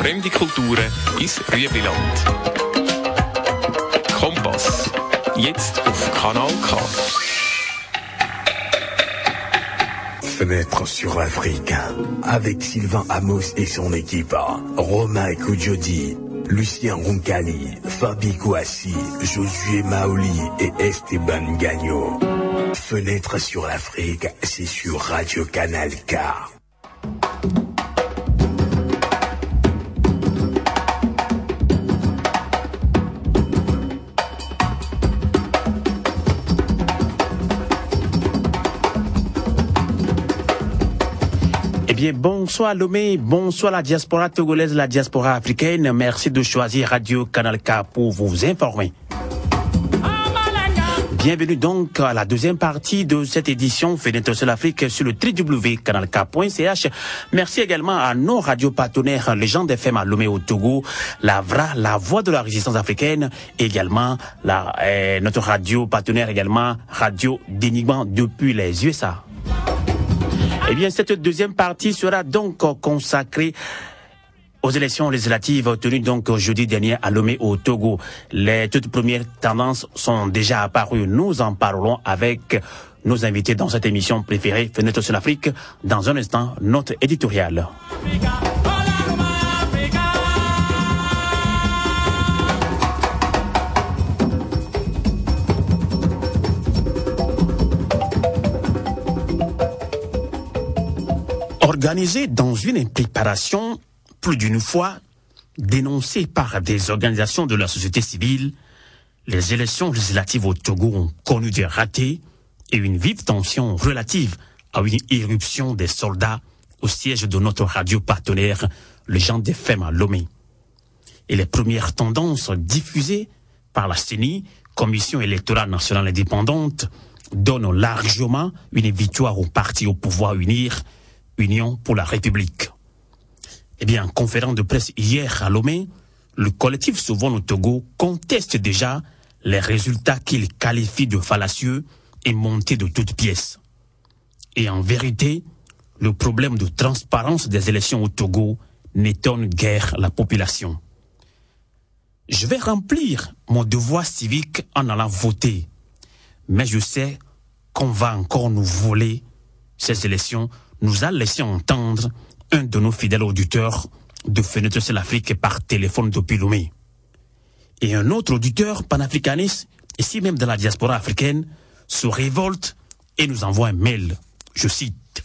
fremde Kulturen ins Rüebliland. Kompass. Jetzt auf Kanal K. Fenêtre sur l'Afrique, avec Sylvain Amos et son équipe, Romain Koudjodi, Lucien Roncalli, Fabi Kouassi, Josué Maoli et Esteban Gagno. Fenêtre sur l'Afrique, c'est sur Radio Canal K. Bien, bonsoir Lomé, bonsoir la diaspora togolaise, la diaspora africaine. Merci de choisir Radio Canal K pour vous informer. Bienvenue donc à la deuxième partie de cette édition Fenêtre sur l'Afrique sur le www.canalk.ch. Merci également à nos radios partenaires, les gens d'FM à Lomé au Togo, la VRA, la voix de la résistance africaine, également notre radio partenaire également, Radio Dénigrement depuis les USA. Eh bien, cette deuxième partie sera donc consacrée aux élections législatives tenues donc jeudi dernier à Lomé au Togo. Les toutes premières tendances sont déjà apparues. Nous en parlons avec nos invités dans cette émission préférée, Fenêtre sur l'Afrique. Dans un instant, notre éditorial. Organisé dans une préparation plus d'une fois dénoncée par des organisations de la société civile, les élections législatives au Togo ont connu des ratés et une vive tension relative à une irruption des soldats au siège de notre radio partenaire, les gens d'FM à Lomé. Et les premières tendances diffusées par la CENI, Commission électorale nationale indépendante, donnent largement une victoire au parti au pouvoir Union pour la République. Eh bien, en conférence de presse hier à Lomé, le collectif Sauvons le Togo conteste déjà les résultats qu'il qualifie de fallacieux et montés de toutes pièces. Et en vérité, le problème de transparence des élections au Togo n'étonne guère la population. Je vais remplir mon devoir civique en allant voter, mais je sais qu'on va encore nous voler ces élections, nous a laissé entendre un de nos fidèles auditeurs de Fenêtre sur l'Afrique par téléphone depuis Lomé. Et un autre auditeur panafricaniste, ici même dans la diaspora africaine, se révolte et nous envoie un mail. Je cite.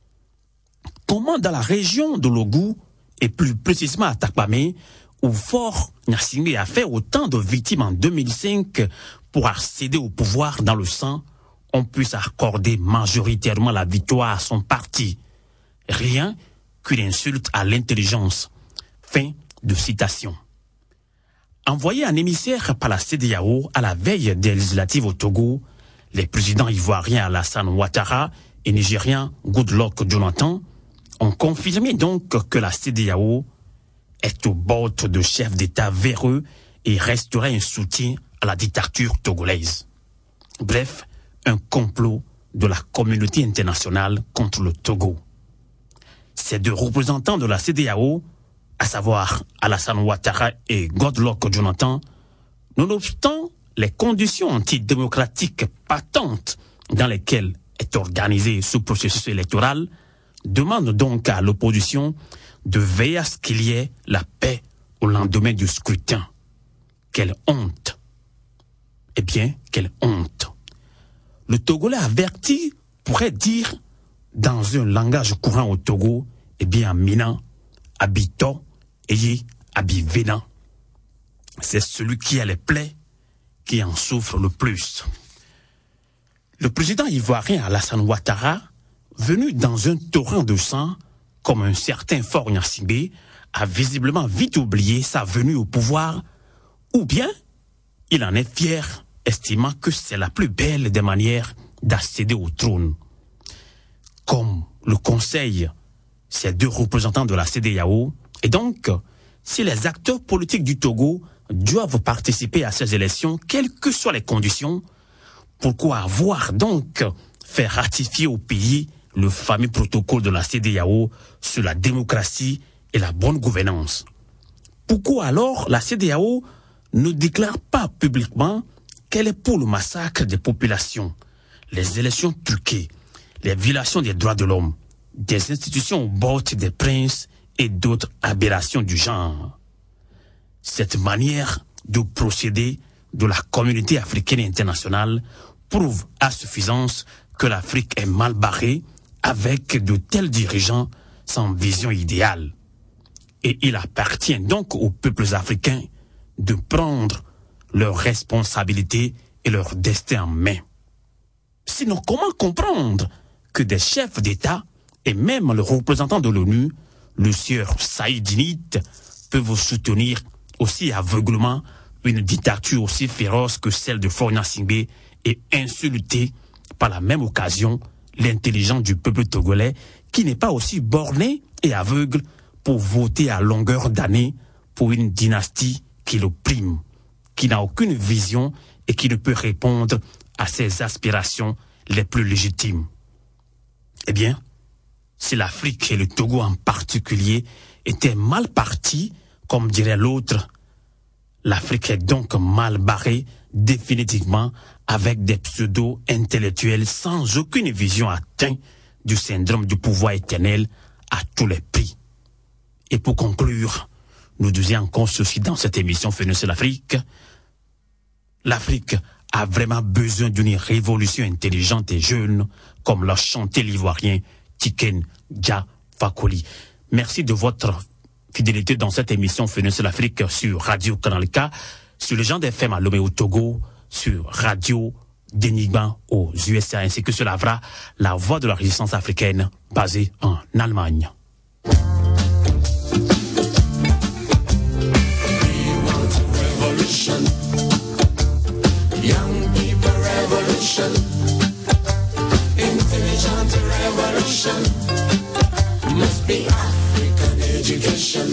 Comment dans la région de Logou, et plus précisément à Takpamé, où Fort Gnassingbé a fait autant de victimes en 2005 pour accéder au pouvoir dans le sang, on puisse accorder majoritairement la victoire à son parti. Rien qu'une insulte à l'intelligence. Fin de citation. Envoyé en émissaire par la CEDEAO à la veille des législatives au Togo, les présidents ivoiriens Alassane Ouattara et nigériens Goodluck Jonathan ont confirmé donc que la CEDEAO est au bord de chefs d'État véreux et resterait un soutien à la dictature togolaise. Bref, un complot de la communauté internationale contre le Togo. Ces deux représentants de la CEDEAO, à savoir Alassane Ouattara et Goodluck Jonathan, nonobstant les conditions antidémocratiques patentes dans lesquelles est organisé ce processus électoral, demandent donc à l'opposition de veiller à ce qu'il y ait la paix au lendemain du scrutin. Quelle honte! Eh bien, quelle honte! Le Togolais averti pourrait dire, dans un langage courant au Togo, eh bien, Mina, habitant, ayez, habivena. C'est celui qui a les plaies qui en souffre le plus. Le président ivoirien Alassane Ouattara, venu dans un torrent de sang, comme un certain Fort Gnassingbé, a visiblement vite oublié sa venue au pouvoir, ou bien il en est fier, estimant que c'est la plus belle des manières d'accéder au trône. Comme le conseil ces deux représentants de la CEDEAO, et donc, si les acteurs politiques du Togo doivent participer à ces élections, quelles que soient les conditions, pourquoi avoir donc fait ratifier au pays le fameux protocole de la CEDEAO sur la démocratie et la bonne gouvernance? Pourquoi alors la CEDEAO ne déclare pas publiquement qu'elle est pour le massacre des populations, les élections truquées, les violations des droits de l'homme, des institutions au bord des princes et d'autres aberrations du genre? Cette manière de procéder de la communauté africaine et internationale prouve à suffisance que l'Afrique est mal barrée avec de tels dirigeants sans vision idéale. Et il appartient donc aux peuples africains de prendre leurs responsabilités et leur destin en main. Sinon, comment comprendre que des chefs d'État et même le représentant de l'ONU, le sieur Saïd Init, peuvent soutenir aussi aveuglement une dictature aussi féroce que celle de Faure Gnassingbé et insulter par la même occasion l'intelligence du peuple togolais qui n'est pas aussi borné et aveugle pour voter à longueur d'année pour une dynastie qui l'opprime, qui n'a aucune vision et qui ne peut répondre à ses aspirations les plus légitimes. Eh bien, si l'Afrique et le Togo en particulier étaient mal partis, comme dirait l'autre, l'Afrique est donc mal barrée définitivement avec des pseudo-intellectuels sans aucune vision atteinte du syndrome du pouvoir éternel à tous les prix. Et pour conclure, nous disions encore ceci dans cette émission Phoenix l'Afrique. L'Afrique a vraiment besoin d'une révolution intelligente et jeune, comme l'a chanté l'ivoirien Tiken Jah Fakoly. Merci de votre fidélité dans cette émission Phoenix l'Afrique sur Radio Canal K, sur le genre FM à Lomé au Togo, sur Radio Denigma aux USA, ainsi que sur la VRA, la voix de la résistance africaine, basée en Allemagne. Young people revolution, intelligent revolution, must be African education.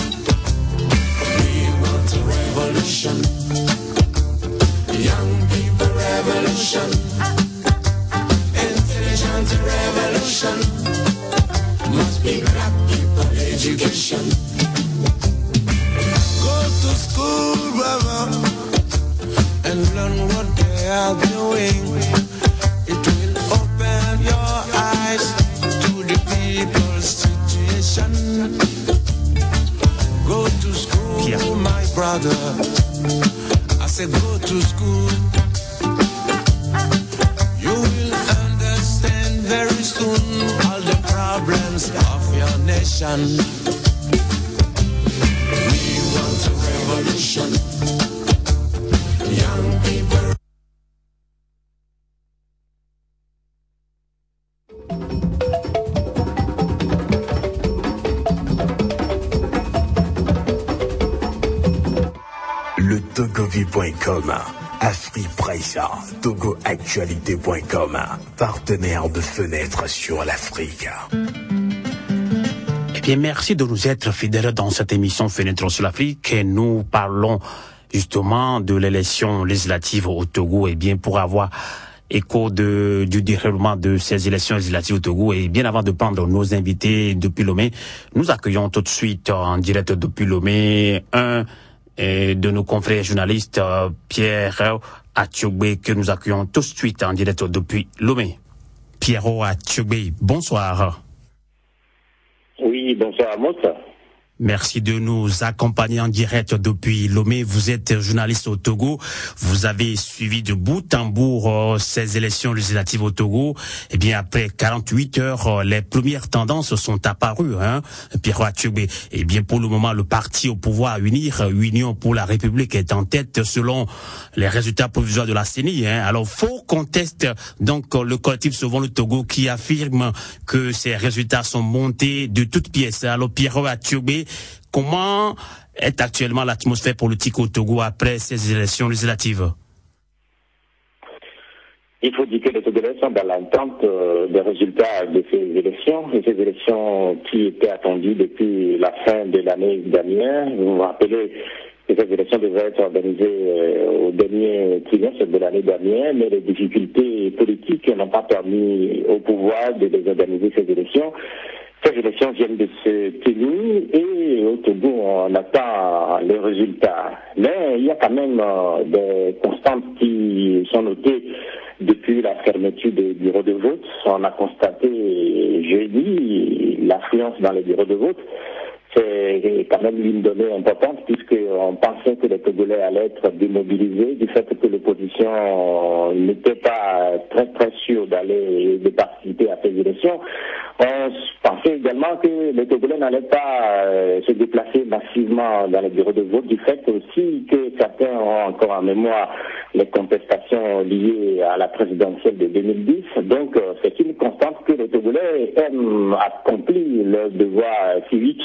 We want a revolution, young people revolution, intelligent revolution, must be black people education. Go to school, brother, and learn what they are doing. It will open your eyes to the people's situation. Go to school, my brother. I said go to school. You will understand very soon all the problems of your nation. We want a revolution. Young people. Le Togovie.com, Afripressa, TogoActualité.com, partenaire de Fenêtre sur l'Afrique. Eh bien, merci de nous être fidèles dans cette émission Fenêtre sur l'Afrique. Et nous parlons justement de l'élection législative au Togo. Et bien, pour avoir écho du déroulement de ces élections législatives au Togo, et bien avant de prendre nos invités depuis Lomé, nous accueillons tout de suite en direct depuis Lomé un de nos confrères journalistes, Pierre Attiogbe, que nous accueillons tout de suite en direct depuis Lomé. Pierre Attiogbe, bonsoir. Oui, bonsoir à Moussa. Merci de nous accompagner en direct depuis Lomé. Vous êtes journaliste au Togo. Vous avez suivi de bout en bout ces élections législatives au Togo. Eh bien, après 48 heures, les premières tendances sont apparues, Pierre Attiogbe. Eh bien, pour le moment, le parti au pouvoir Unir, Union pour la République, est en tête selon les résultats provisoires de la CENI. Alors, faux conteste donc le collectif Sauvons le Togo qui affirme que ces résultats sont montés de toutes pièces. Alors, Pierre Attiogbe, comment est actuellement l'atmosphère politique au Togo après ces élections législatives? Il faut dire que les Togolais sont dans l'attente des résultats de ces élections, qui étaient attendues depuis la fin de l'année dernière. Vous vous rappelez que ces élections devaient être organisées au dernier trimestre de l'année dernière, mais les difficultés politiques n'ont pas permis au pouvoir de les organiser, ces élections. ces élections viennent de se tenir et au Togo, on attend les résultats. Mais il y a quand même des constantes qui sont notées depuis la fermeture des bureaux de vote. On a constaté jeudi l'affluence dans les bureaux de vote. C'est quand même une donnée importante puisqu'on pensait que les Togolais allaient être démobilisés du fait que l'opposition n'était pas très sûre de participer à ces élections. On pensait également que les Togolais n'allaient pas se déplacer massivement dans les bureaux de vote du fait aussi que certains ont encore en mémoire les contestations liées à la présidentielle de 2010. Donc c'est une constante que les Togolais aiment accomplir leur devoir civique.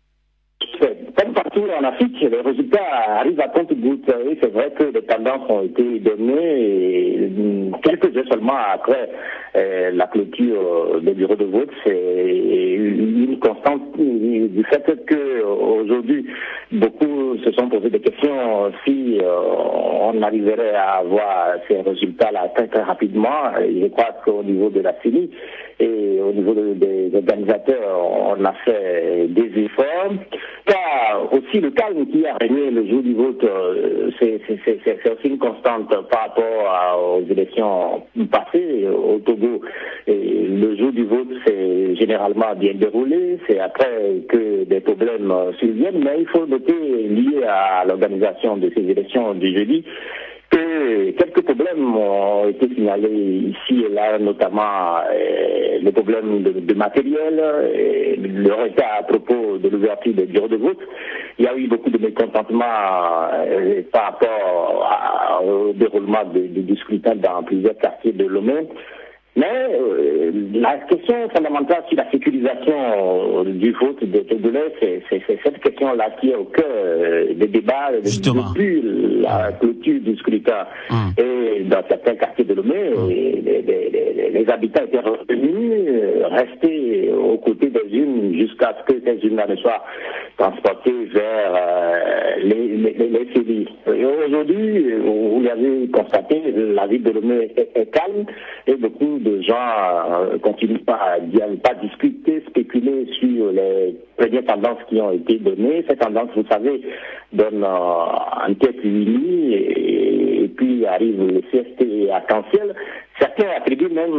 Comme partout en Afrique, les résultats arrivent à compte-gouttes. Et c'est vrai que les tendances ont été données quelques heures seulement après la clôture des bureaux de vote. C'est une constante du fait qu'aujourd'hui, beaucoup se sont posé des questions si on arriverait à avoir ces résultats-là très rapidement. Je crois qu'au niveau de la CENI et au niveau des organisateurs, on a fait des efforts. Car aussi le calme qui a régné le jour du vote, c'est aussi une constante par rapport aux élections passées au Togo. Et le jour du vote, c'est généralement bien déroulé. C'est après que des problèmes surviennent, mais il faut noter, lié à l'organisation de ces élections du jeudi, que quelques problèmes ont été signalés ici et là, notamment les problèmes de matériel, le retard à propos de l'ouverture des bureaux de vote. Il y a eu beaucoup de mécontentement par rapport au déroulement du scrutin dans plusieurs quartiers de Lomé. Mais la question fondamentale sur la sécurisation du vote des Togolais, c'est cette question-là qui est au cœur des débats depuis la clôture du scrutin. Et dans certains quartiers de Lomé, les habitants étaient revenus, restés aux côtés des urnes jusqu'à ce que ces urnes ne soient transportées vers les CELI. Et aujourd'hui, vous l'avez constaté, la ville de Lomé est calme et beaucoup de gens continuent pas à discuter, spéculer sur les premières tendances qui ont été données. Ces tendances, vous savez, donnent en tête UNI et puis arrive le CST arc-en-ciel. Certains attribuent même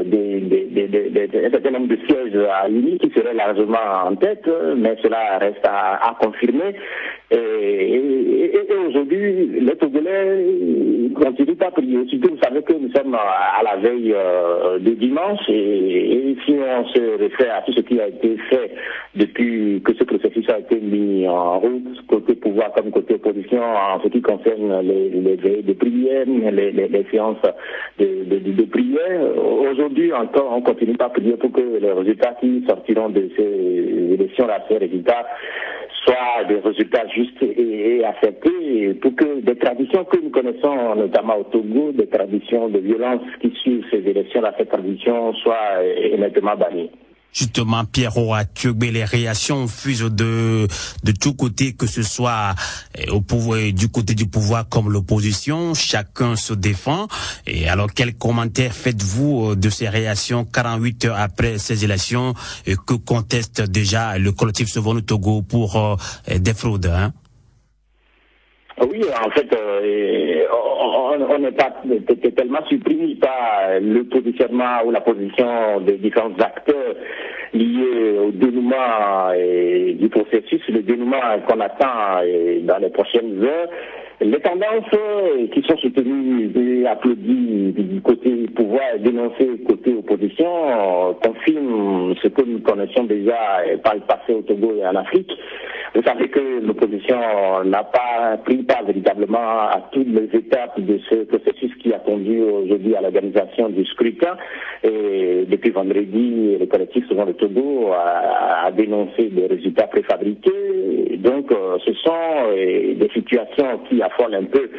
un certain nombre de sièges à UNI qui seraient largement en tête, mais cela reste à confirmer. Et aujourd'hui, les Togolais continuent à prier. Surtout, vous savez que nous sommes à la veille de dimanche et si on se réfère à tout ce qui a été fait depuis que ce processus a été mis en route, côté pouvoir comme côté opposition, en ce qui concerne les veilles de prière, les séances de prière. Aujourd'hui encore, on continue à prier pour que les résultats qui sortiront de ces élections-là, ces résultats, soient des résultats justes et acceptés, pour que des traditions que nous connaissons, notamment au Togo, des traditions de violence qui suivent ces élections-là, ces traditions soient nettement bannies. Justement, Pierrot Athiogbe, les réactions fusent de tous côtés, que ce soit au pouvoir, du côté du pouvoir comme l'opposition. Chacun se défend. Et alors, quel commentaire faites-vous de ces réactions 48 heures après ces élections que conteste déjà le collectif Sauvons-nous Togo pour des fraudes, hein? Oui, en fait, on n'est pas tellement surpris par le positionnement ou la position des différents acteurs liés au dénouement du processus, le dénouement qu'on attend dans les prochaines heures. Les tendances qui sont soutenues et applaudies du côté pouvoir et dénoncées côté opposition confirment ce que nous connaissions déjà par le passé au Togo et en Afrique. Vous savez que l'opposition n'a pas pris part véritablement à toutes les étapes de ce processus qui a conduit aujourd'hui à l'organisation du scrutin. Et depuis vendredi, le collectif Souvent le Togo a dénoncé des résultats préfabriqués. Donc, ce sont des situations qui affolent un peu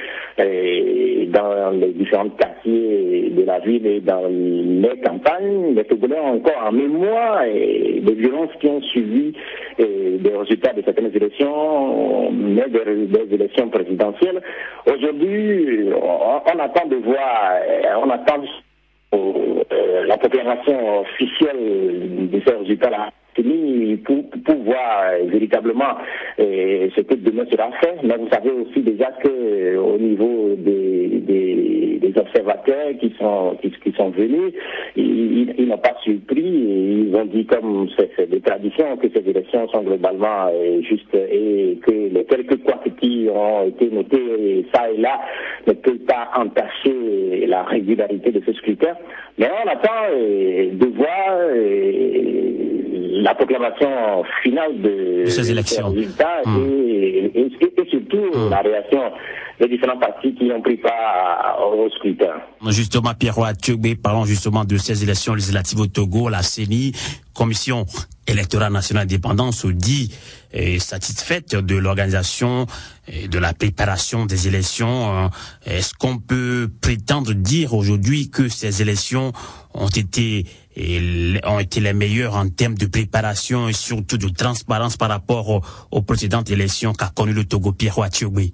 dans les différents quartiers de la ville et dans les campagnes. Les Togolais ont encore en mémoire des violences qui ont suivi des résultats de certaines élections, mais des élections présidentielles. Aujourd'hui, on attend de voir, on attend la proclamation officielle de ces résultats-là CENI pour voir véritablement ce que demain sera fait. Mais vous savez aussi déjà que au niveau des observateurs qui sont venus, ils n'ont pas surpris et ils ont dit, comme c'est des traditions, que ces élections sont globalement justes et que les quelques couacs qui ont été notés ça et là ne peuvent pas entacher la régularité de ce scrutin. Mais on attend de voir la proclamation finale de ces élections. Résultats et surtout la réaction des différents partis qui ont pris part au scrutin. Justement, Pierrot Attiobé, parlons justement de ces élections législatives au Togo. La CENI, Commission électorale nationale indépendante, se dit satisfaite de l'organisation et de la préparation des élections. Est-ce qu'on peut prétendre dire aujourd'hui que ces élections ont été les meilleures en termes de préparation et surtout de transparence par rapport aux précédentes élections qu'a connues le Togo? Pierrot Attiobé.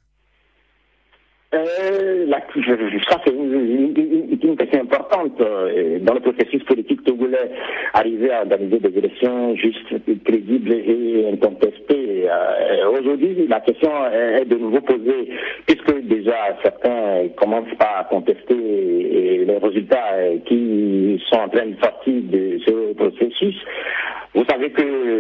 Ça, c'est une question importante dans le processus politique togolais. Arriver à organiser des élections justes, crédibles et incontestées. Aujourd'hui, la question est de nouveau posée, puisque déjà certains commencent pas à contester les résultats qui sont en train de sortir de ce processus. Vous savez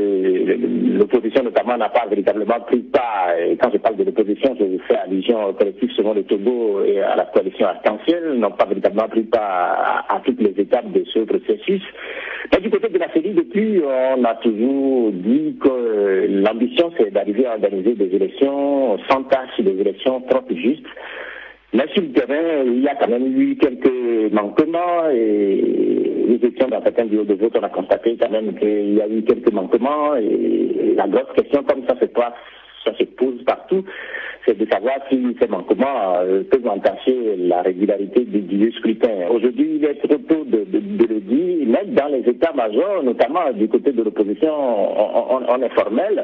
que l'opposition notamment n'a pas véritablement pris part, et quand je parle de l'opposition, je fais allusion au collectif selon le Togo et à la coalition arc-en-ciel, n'ont pas véritablement pris part à toutes les étapes de ce processus. Mais du côté de la CENI, depuis, on a toujours dit que l'ambition c'est d'arriver à organiser des élections sans tâche, des élections trop justes. Mais sur le terrain, il y a quand même eu quelques manquements et nous étions dans certains bureaux de vote, on a constaté quand même qu'il y a eu quelques manquements et la grosse question comme ça se pose partout, c'est de savoir si ces manquements peuvent entacher la régularité du scrutin. Aujourd'hui, il est trop tôt de le dire, même dans les états-majors, notamment du côté de l'opposition, on est formel.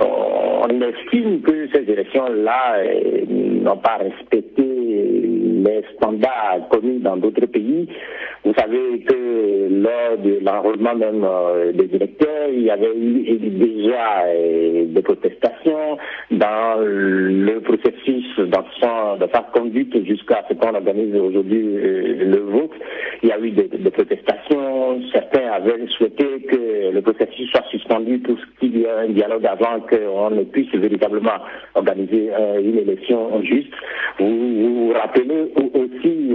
On estime que ces élections-là n'ont pas respecté les standards connus dans d'autres pays. Vous savez que lors de l'enrôlement même des électeurs, il y avait eu déjà des protestations dans le processus, dans sa conduite jusqu'à ce qu'on organise aujourd'hui le vote. Il y a eu des protestations. Certains avaient souhaité que le processus soit suspendu pour qu'il y ait un dialogue avant qu'on ne puisse véritablement organiser une élection juste. Vous vous rappelez aussi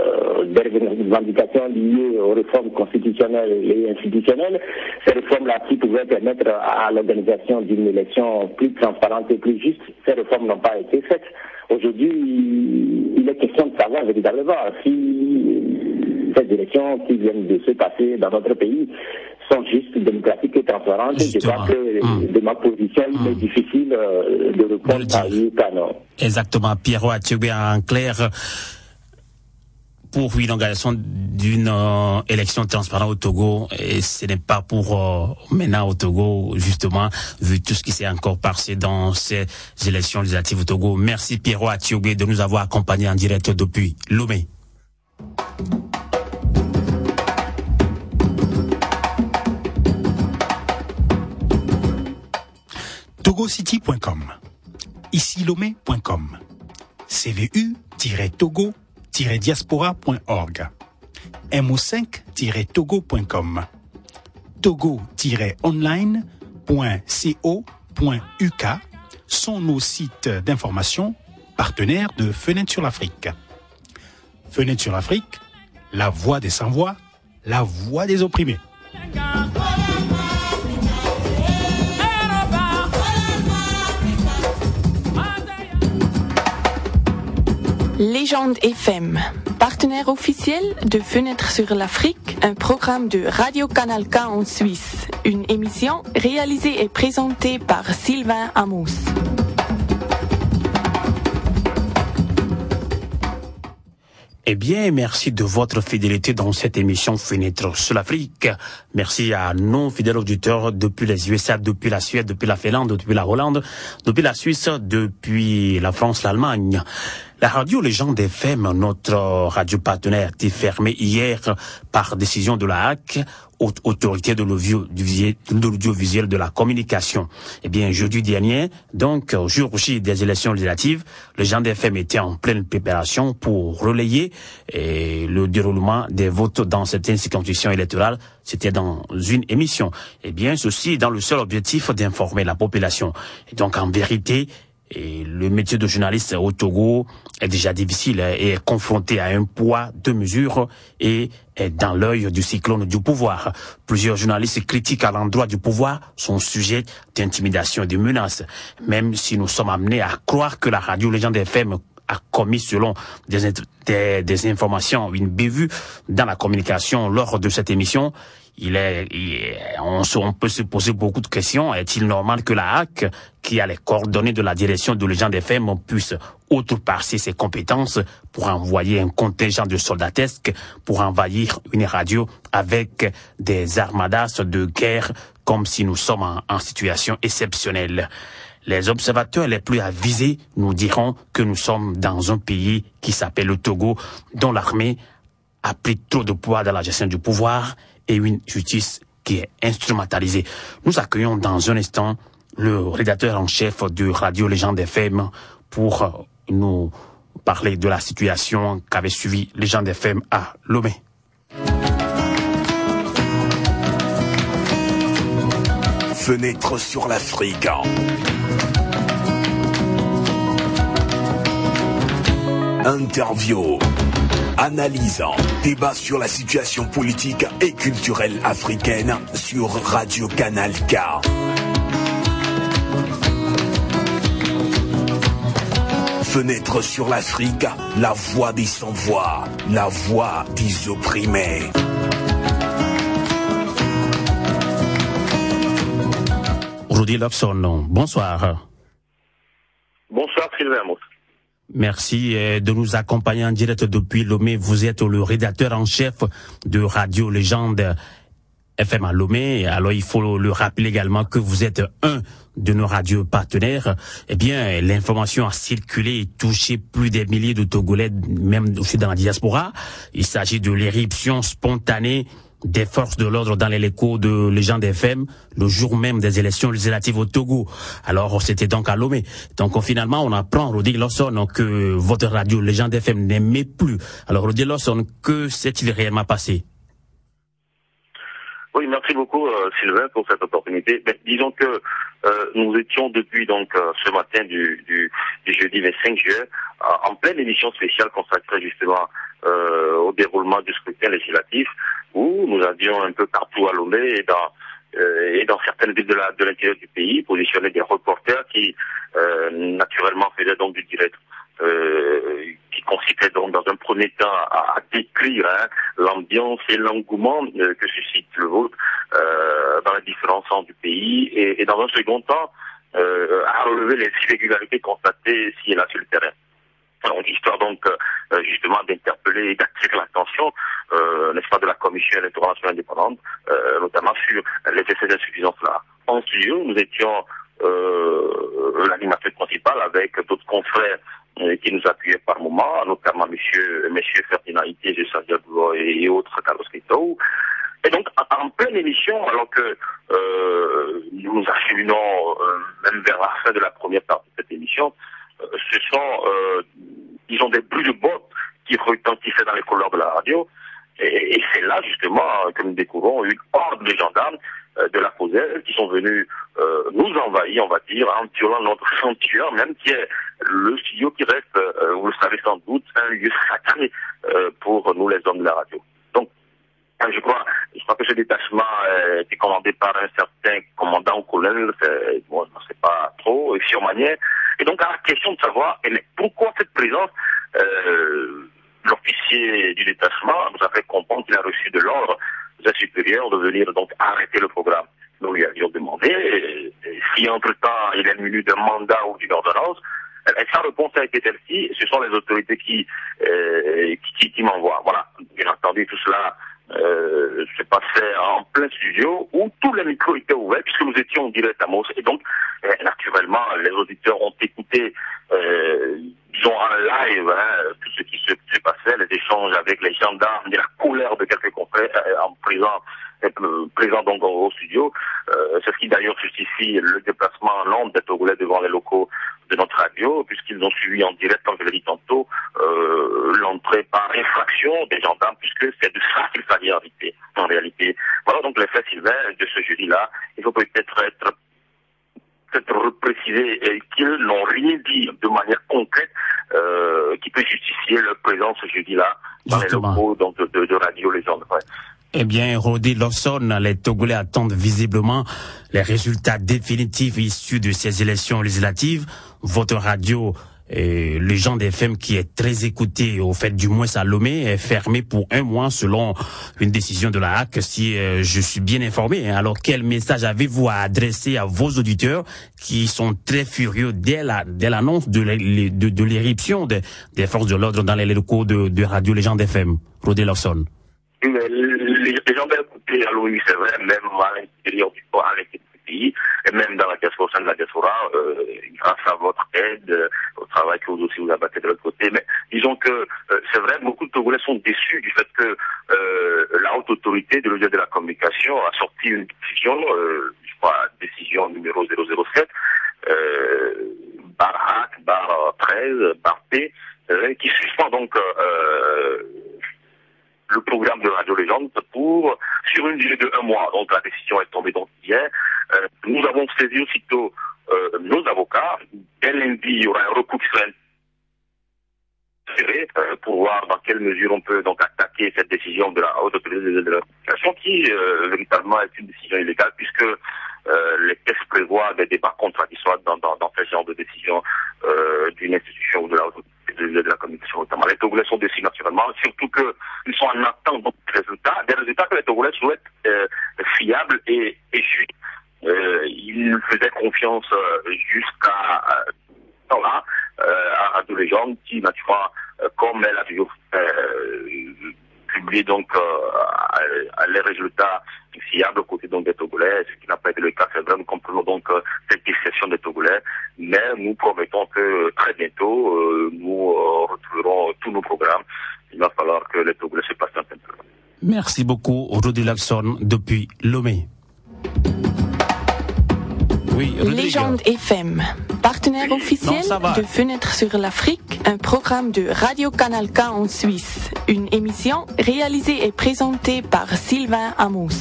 des revendications liées aux réformes constitutionnelles et institutionnelles, ces réformes-là qui pouvaient permettre à l'organisation d'une élection plus transparente et plus juste. Ces réformes n'ont pas été faites. Aujourd'hui, il est question de savoir véritablement si ces élections qui viennent de se passer dans notre pays sont justes, démocratiques et transparentes. Je crois que de ma position, il est difficile de répondre à oui ou non. Exactement. Pierrot Attiobé, en clair, pour une organisation d'une élection transparente au Togo, et ce n'est pas pour maintenant au Togo, justement, vu tout ce qui s'est encore passé dans ces élections législatives au Togo. Merci Pierrot Attiobé de nous avoir accompagnés en direct depuis Lomé. togocity.com, ici lomé.com, cvu-togo-diaspora.org, mo5-togo.com, togo-online.co.uk sont nos sites d'information partenaires de Fenêtre sur l'Afrique. Fenêtre sur l'Afrique, la voix des sans-voix, la voix des opprimés. Légende FM, partenaire officiel de Fenêtre sur l'Afrique, un programme de Radio Canal K en Suisse, une émission réalisée et présentée par Sylvain Amos. Eh bien, merci de votre fidélité dans cette émission Fenêtre sur l'Afrique. Merci à nos fidèles auditeurs depuis les USA, depuis la Suède, depuis la Finlande, depuis la Hollande, depuis la Suisse, depuis la France, l'Allemagne. La radio Légende FM, notre radio partenaire, a été fermée hier par décision de la HAC, autorité de l'audiovisuel de la communication. Eh bien, jeudi dernier, donc, jour J des élections législatives, Légende FM était en pleine préparation pour relayer le déroulement des votes dans certaines circonscriptions électorales. C'était dans une émission. Eh bien, ceci dans le seul objectif d'informer la population. Et donc, en vérité, le métier de journaliste au Togo est déjà difficile et est confronté à un poids, deux mesures et est dans l'œil du cyclone du pouvoir. Plusieurs journalistes critiques à l'endroit du pouvoir sont sujets d'intimidation et de menaces. Même si nous sommes amenés à croire que la radio Légende FM a commis selon des informations une bévue dans la communication lors de cette émission, on peut se poser beaucoup de questions. Est-il normal que la HAC, qui a les coordonnées de la direction de Légende FM, puisse outrepasser ses compétences pour envoyer un contingent de soldatesques pour envahir une radio avec des armadas de guerre comme si nous sommes en situation exceptionnelle? Les observateurs les plus avisés nous diront que nous sommes dans un pays qui s'appelle le Togo, dont l'armée a pris trop de poids dans la gestion du pouvoir et une justice qui est instrumentalisée. Nous accueillons dans un instant le rédacteur en chef de Radio Légende FM pour nous parler de la situation qu'avait suivi Légende FM à Lomé. Fenêtre sur l'Afrique. Interview, analyse, débat sur la situation politique et culturelle africaine sur Radio Canal K. Fenêtre sur l'Afrique, la voix des sans-voix, la voix des opprimés. Rudy Lobson, bonsoir. Bonsoir Sylvain Amos. Merci de nous accompagner en direct depuis Lomé. Vous êtes le rédacteur en chef de Radio Légende FM à Lomé. Alors il faut le rappeler également que vous êtes un de nos radios partenaires. Eh bien, l'information a circulé et touché plus des milliers de Togolais, même aussi dans la diaspora. Il s'agit de l'éruption spontanée des forces de l'ordre dans les locaux de Légende FM le jour même des élections législatives au Togo. Alors c'était donc à Lomé. Donc finalement on apprend, Rudy Lawson, que votre radio Légende FM n'aimait plus. Alors Rudy Lawson, que s'est-il réellement passé? Oui, merci beaucoup Sylvain pour cette opportunité. Disons que nous étions depuis donc ce matin du jeudi 25 juillet en pleine émission spéciale consacrée justement au déroulement du scrutin législatif, où nous avions un peu partout à Lomé et dans certaines villes de l'intérieur du pays positionné des reporters qui naturellement faisaient donc du direct, qui consistait donc dans un premier temps à décrire l'ambiance et l'engouement que suscite le vote dans les différents centres du pays et dans un second temps à relever les irrégularités constatées ici et là sur le terrain. Donc, histoire donc justement d'interpeller et d'attirer l'attention, n'est-ce pas, de la Commission électorale indépendante, notamment sur les essais d'insuffisance là. En studio, nous étions l'animateur principal avec d'autres confrères qui nous appuyaient par moment, notamment monsieur Ferdinand Itié, et autres, Carlos Quito. Et donc, en pleine émission, alors que nous nous acheminons même vers la fin de la première partie de cette émission, ce sont, disons, des bruits de bottes qui retentissaient dans les couloirs de la radio. Et c'est là, justement, que nous découvrons une horde de gendarmes de la Poselle qui sont venus nous envahir, on va dire, en violant notre sanctuaire, même qui est le studio qui reste, vous le savez sans doute, un lieu sacré pour nous, les hommes de la radio. Donc, je crois que ce détachement était commandé par un certain commandant ou colonel, bon, je ne sais pas trop, sur manière. Et donc, à la question de savoir, mais pourquoi cette présence, l'officier du détachement nous a fait comprendre qu'il a reçu de l'ordre des supérieurs de venir donc arrêter le programme. Nous lui avions demandé si entre-temps il est muni d'un mandat ou d'une ordonnance. Et sa réponse a été celle-ci, ce sont les autorités qui m'envoient. Voilà, bien entendu, tout cela se passait en plein studio où tous les micros étaient ouverts puisque nous étions en direct à Mos. Et donc, naturellement, les auditeurs ont écouté, disons en live, tout ce qui se passait, les échanges avec les gendarmes, la colère de quelques confrères en présent donc au studio. C'est ce qui d'ailleurs justifie le déplacement en Londres des Togolais devant les locaux de notre radio, puisqu'ils ont suivi en direct, comme je l'ai dit tantôt, l'entrée par infraction des gendarmes, puisque c'est de ça qu'il fallait éviter, en réalité. Voilà donc les faits, Sylvain, de ce jeudi-là. Il faut peut-être préciser qu'ils n'ont rien dit de manière concrète qui peut justifier leur présence ce jeudi-là dans les locaux donc, de Radio Légende. Ouais. Eh bien, Rodé Lawson, les Togolais attendent visiblement les résultats définitifs issus de ces élections législatives. Votre radio, Légende FM, qui est très écoutée, au fait du moins à Lomé, est fermée pour 1 mois selon une décision de la HAC, si je suis bien informé. Alors, quel message avez-vous à adresser à vos auditeurs qui sont très furieux dès l'annonce de l'éruption des forces de l'ordre dans les locaux de Radio Légende FM? Rodé Lawson. Les gens ont écouté à l'ONU, c'est vrai, même à l'intérieur du pays, et même dans la diaspora, au sein de la diaspora, grâce à votre aide, au travail que vous aussi vous abattez de l'autre côté. Mais disons que c'est vrai, beaucoup de Togolais sont déçus du fait que la haute autorité de l'audience de la communication a sorti une décision, je crois, décision numéro 007, bar 13, bar P, qui suspend donc le programme de Radio Légende sur une durée de 1 mois. Donc la décision est tombée donc hier. Nous avons saisi aussitôt nos avocats. Dès lundi, il y aura un recours qui sera inséré pour voir dans quelle mesure on peut donc attaquer cette décision de la haute autorité de la communication qui véritablement est une décision illégale puisque les textes prévoient des débats contradictoires dans ce genre de décision d'une institution ou de la haute autorité de la communication notamment. Les Togolais sont déçus naturellement, surtout qu'ils sont en attente des résultats que les Togolais souhaitent fiables et justes. Ils faisaient confiance jusqu'à là à Radio Légende qui naturellement, comme elle a toujours publié donc les résultats fiables aux côtés donc des Togolais, ce qui n'a pas été le cas. C'est vrai, nous comprenons donc cette déception des Togolais, mais nous promettons que très bientôt nous retrouverons tous nos programmes. Il va falloir que les Togolais se patientent un peu. Merci beaucoup, Rodé Lawson, depuis Lomé. Oui, Légende FM, partenaire officiel de Fenêtre sur l'Afrique, un programme de Radio Canal K en Suisse. Une émission réalisée et présentée par Sylvain Amos.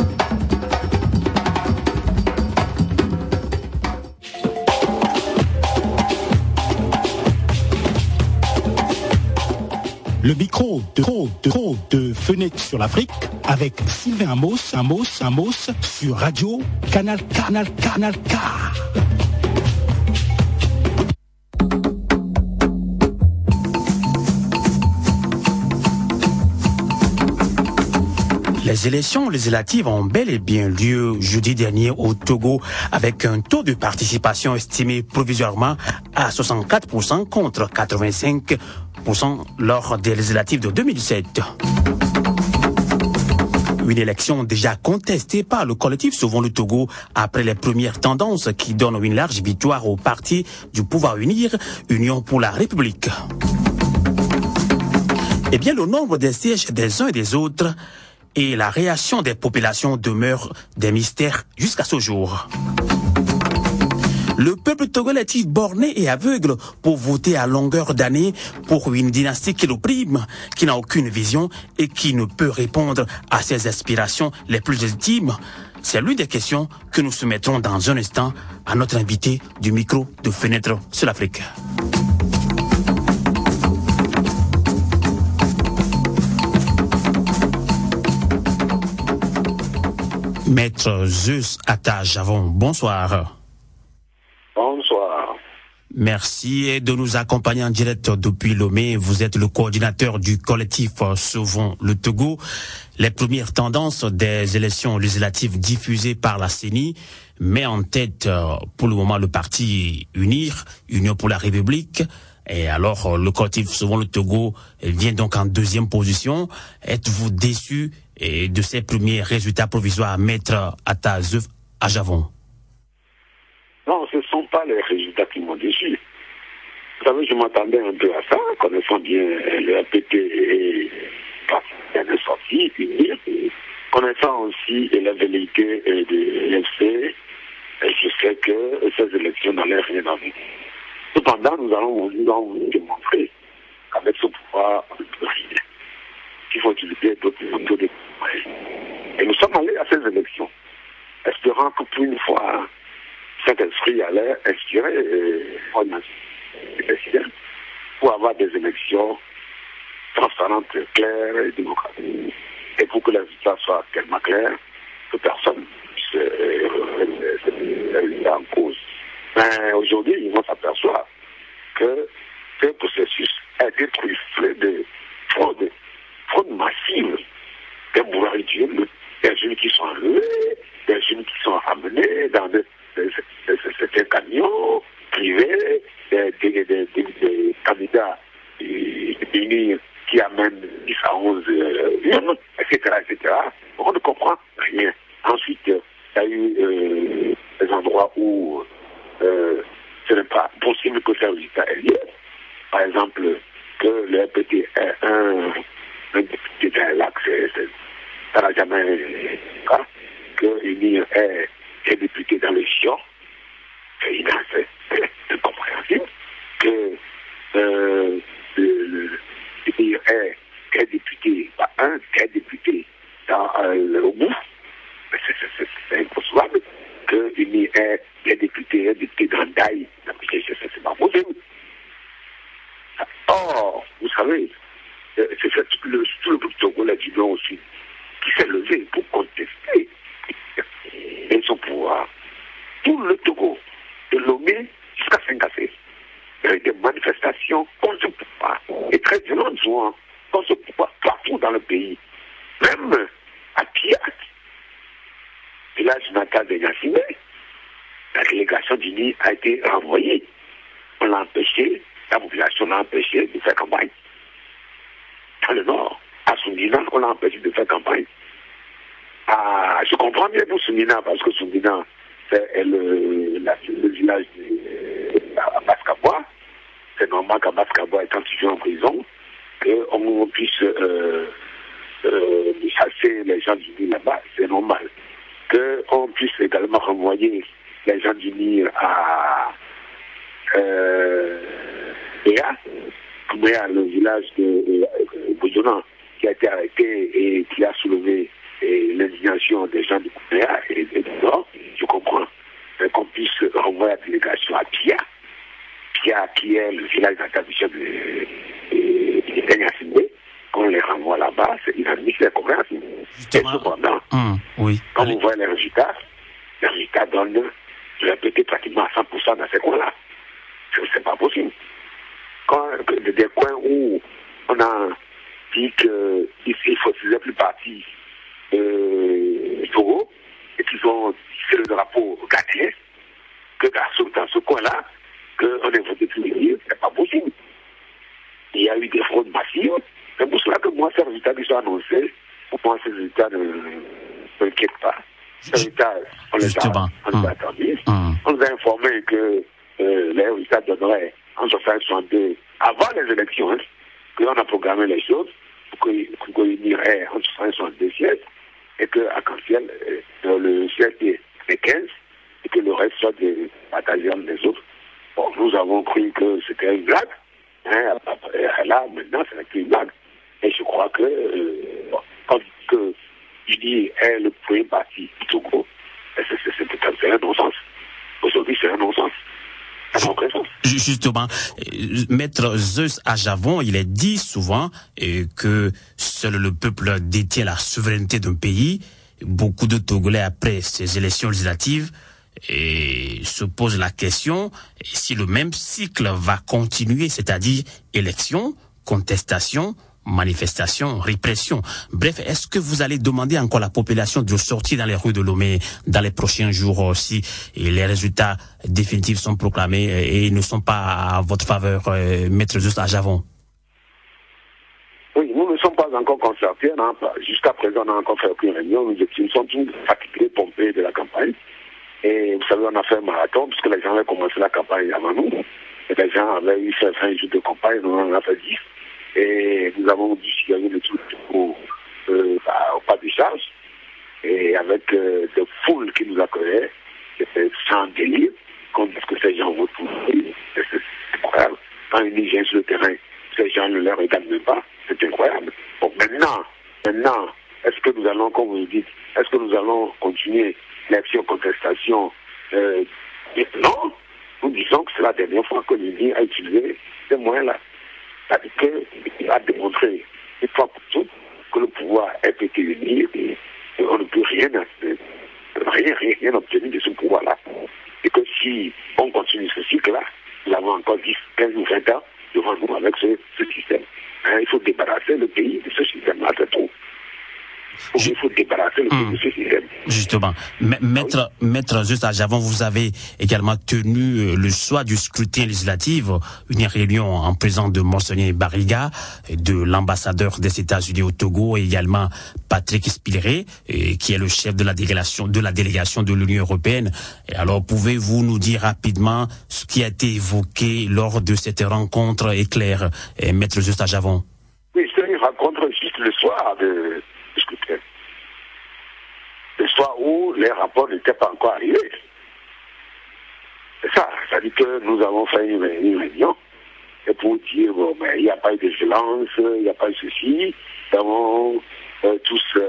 Le micro de Fenêtre sur l'Afrique avec Sylvain Amos sur Radio Canal K. Les élections législatives ont bel et bien lieu jeudi dernier au Togo avec un taux de participation estimé provisoirement à 64% contre 85% lors des législatives de 2007. Une élection déjà contestée par le collectif Sauvons le Togo après les premières tendances qui donnent une large victoire au parti du pouvoir unir, Union pour la République. Eh bien, le nombre des sièges des uns et des autres et la réaction des populations demeurent des mystères jusqu'à ce jour. Le peuple togolais est borné et aveugle pour voter à longueur d'année pour une dynastie qui l'opprime, qui n'a aucune vision et qui ne peut répondre à ses aspirations les plus légitimes. C'est l'une des questions que nous soumettrons dans un instant à notre invité du micro de Fenêtre sur l'Afrique. Maître Zeus Atta Javon, bonsoir. Bonsoir. Merci de nous accompagner en direct depuis Lomé. Vous êtes le coordinateur du collectif Sauvons le Togo. Les premières tendances des élections législatives diffusées par la CENI met en tête pour le moment le parti UNIR, Union pour la République. Et alors le collectif Sauvons le Togo vient donc en deuxième position. Êtes-vous déçu de ces premiers résultats provisoires, Maître Atta Zeus Ajavon? Non, ce ne sont pas les résultats qui m'ont déçu. savez, je m'attendais un peu à ça, connaissant bien le APT et bien sorti, connaissant aussi la velléité de l'FC, je sais que ces élections n'allaient rien donner. Cependant, nous allons vous démontrer qu'avec ce pouvoir, on ne peut rien. Il faut utiliser d'autres méthodes de moyens. Et nous sommes allés à ces élections, espérant que pour une fois, cet esprit allait inspirer les présidents pour avoir des élections transparentes, claires et démocratiques. Et pour que les résultats soient tellement clairs que personne ne se en cause. Mais aujourd'hui, on s'aperçoit que ce processus a été truffé de fraude massive, des bourragines, des jeunes qui sont enlevés, des jeunes qui sont ramenés dans certains camions privés, des candidats unis qui amènent 10 à 11 urnes, etc., etc. On ne comprend rien. Ensuite, il y a eu des endroits où ce n'est pas possible que ces résultats aient lieu. Par exemple, que le RPT est un député d'un lac, ça n'a jamais cas. Que l'UNIR est député dans le Chion, c'est incompréhensible. Que l'UNIR est député, pas un, est député dans le bout, c'est impossible. Que l'UNIR est député dans Daï, c'est pas possible. Or, vous savez, c'est tout le peuple togolais du Nord aussi qui s'est levé pour contester et son pouvoir. Tout le Togo, de Lomé jusqu'à Saint-Cassé, il y a eu des manifestations contre ce pouvoir, et très violentes souvent, contre ce pouvoir partout dans le pays. Même à Piat, village natal de Yassimé, la délégation du NI a été renvoyée. On l'a empêché, la population l'a empêché de faire campagne. Dans le nord, à Soundina, on l'a empêché de faire campagne. Je comprends bien pour Soundina, parce que Soundina, c'est le village de Baskabois. C'est normal qu'à Baskabois, étant toujours en prison, qu'on puisse chasser les gens du Nil là-bas, c'est normal. Qu'on puisse également renvoyer les gens du Nil à Béa, le village de Boudounan, qui a été arrêté et qui a soulevé l'indignation des gens du Béa et du Nord, je comprends. Qu'on puisse renvoyer la délégation à Pia, qui est le village d'interdiction de Yassimé, qu'on les renvoie là-bas, c'est inadmissible, c'est compréhensible. Et cependant, quand vous voyez les résultats donnent répéter pratiquement à 100% dans ces coins-là. C'est pas possible. Des coins où on a dit qu'il faut faisait plus partie du Togo et qu'ils ont fait le drapeau gagné, que dans ce coin-là, qu'on ait voté tous les livres, c'est pas possible. Il y a eu des fraudes massives. C'est pour cela que moi, ces résultats qui sont annoncés, pour moi, ces résultats ne m'inquiètent pas. Ces résultats, on les a attendus. On nous a informé que les résultats donneraient en 62 avant les élections, qu'on a programmé les choses pour qu'il y ait en 62 sièges et qu'à Canciel, le CSD est 15 et que le reste soit des partagés entre les autres. Bon, nous avons cru que c'était une blague. Là, maintenant, c'est plus une blague. Et je crois que quand l'UNI est le premier parti du Togo, c'est un non-sens. Aujourd'hui, c'est un non-sens. Justement, Maître Zeus Ajavon, il est dit souvent que seul le peuple détient la souveraineté d'un pays. Beaucoup de Togolais, après ces élections législatives, se posent la question si le même cycle va continuer, c'est-à-dire élection, contestation, manifestation, répression. Bref, est-ce que vous allez demander encore à la population de sortir dans les rues de Lomé dans les prochains jours si les résultats définitifs sont proclamés et ne sont pas à votre faveur, Maître Zeus Ajavon? Oui, nous ne sommes pas encore concertés. Jusqu'à présent, on n'a encore fait aucune réunion. Nous sommes tous fatigués, pompés de la campagne. Et vous savez, on a fait un marathon puisque les gens avaient commencé la campagne avant nous. Et les gens président avait eu fait 20 jours de campagne, nous en avons fait 10. Et nous avons dû signaler le truc au pas de charge. Et avec des foules qui nous accueillaient, c'était sans délire, qu'on dise que ces gens votent pour nous. C'est incroyable. Quand ils disent sur le terrain, ces gens ne les regardent même pas. C'est incroyable. Bon, maintenant, est-ce que nous allons, comme vous dites, est-ce que nous allons continuer l'action contestation non, nous disons que c'est la dernière fois que l'Union a utilisé ces moyens-là. C'est-à-dire qu'il a démontré une fois pour toutes que le pouvoir est été uni et on ne peut rien obtenir de ce pouvoir-là. Et que si on continue ce cycle-là, nous avons encore 10, 15 ou 20 ans devant nous avec ce système. Il faut débarrasser le pays de ce système-là, c'est tout. Il faut débarrasser le pays de ce système. Justement. Maître Juste Ajavon, vous avez également tenu le soir du scrutin législatif une réunion en présence de Monseigneur Bariga, de l'ambassadeur des États-Unis au Togo et également Patrick Spilleré, qui est le chef de la délégation de l'Union européenne. Et alors, pouvez-vous nous dire rapidement ce qui a été évoqué lors de cette rencontre éclair, Maître Juste Ajavon? Oui, c'est une rencontre juste le soir du scrutin. Le soir où les rapports n'étaient pas encore arrivés. C'est ça. C'est-à-dire que nous avons fait une réunion et pour dire, bon, mais il n'y a pas eu de violence, il n'y a pas eu ceci. Nous avons tous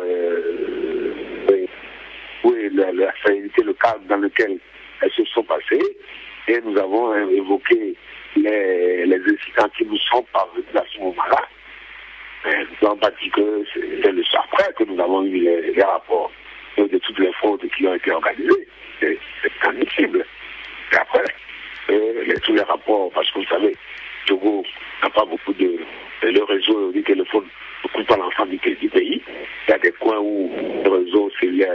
la sérénité, le cadre dans lequel elles se sont passées. Et nous avons évoqué les incidents qui nous sont parvenus à ce moment-là. Nous avons pas dit que c'est le soir après que nous avons eu les rapports de toutes les fraudes qui ont été organisées. C'est admissible. Et après, tous les rapports, parce que vous savez, Togo n'a pas beaucoup de... Le réseau du téléphone ne couvre pas l'ensemble du pays. Il y a des coins où le réseau cellulaire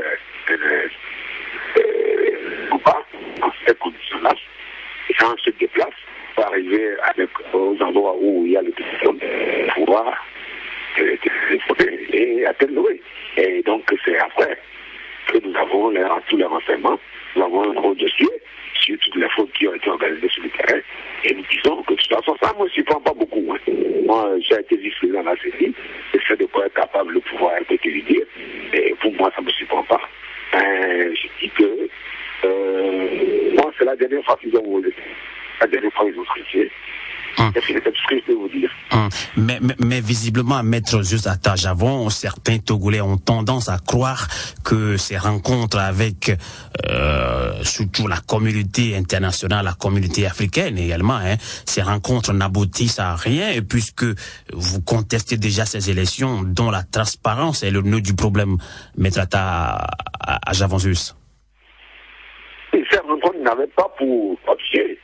ne couvre pas dans ces conditions-là. Et quand on se déplace, pour arriver aux endroits où il y a le téléphone, pour pouvoir téléphoner et atténuer. Et donc, c'est après que nous avons tous les renseignements, nous avons un gros dossier sur toutes les fautes qui ont été organisées sur le terrain. Et nous disons que de toute façon, ça ne me surprend pas beaucoup. Hein. Moi, j'ai été vice-président de la CENI, et c'est de quoi être capable de pouvoir être dire. Et pour moi, ça ne me surprend pas. Je dis que moi, c'est la dernière fois qu'ils ont volé. La dernière fois qu'ils ont triché. C'est ce que je peux vous dire. Mais visiblement, Maître Juste Ajavon, certains Togolais ont tendance à croire que ces rencontres avec surtout la communauté internationale, la communauté africaine également, ces rencontres n'aboutissent à rien, et puisque vous contestez déjà ces élections dont la transparence est le nœud du problème, Maître Ajavon Juste. Ces rencontres n'avaient pas pour objet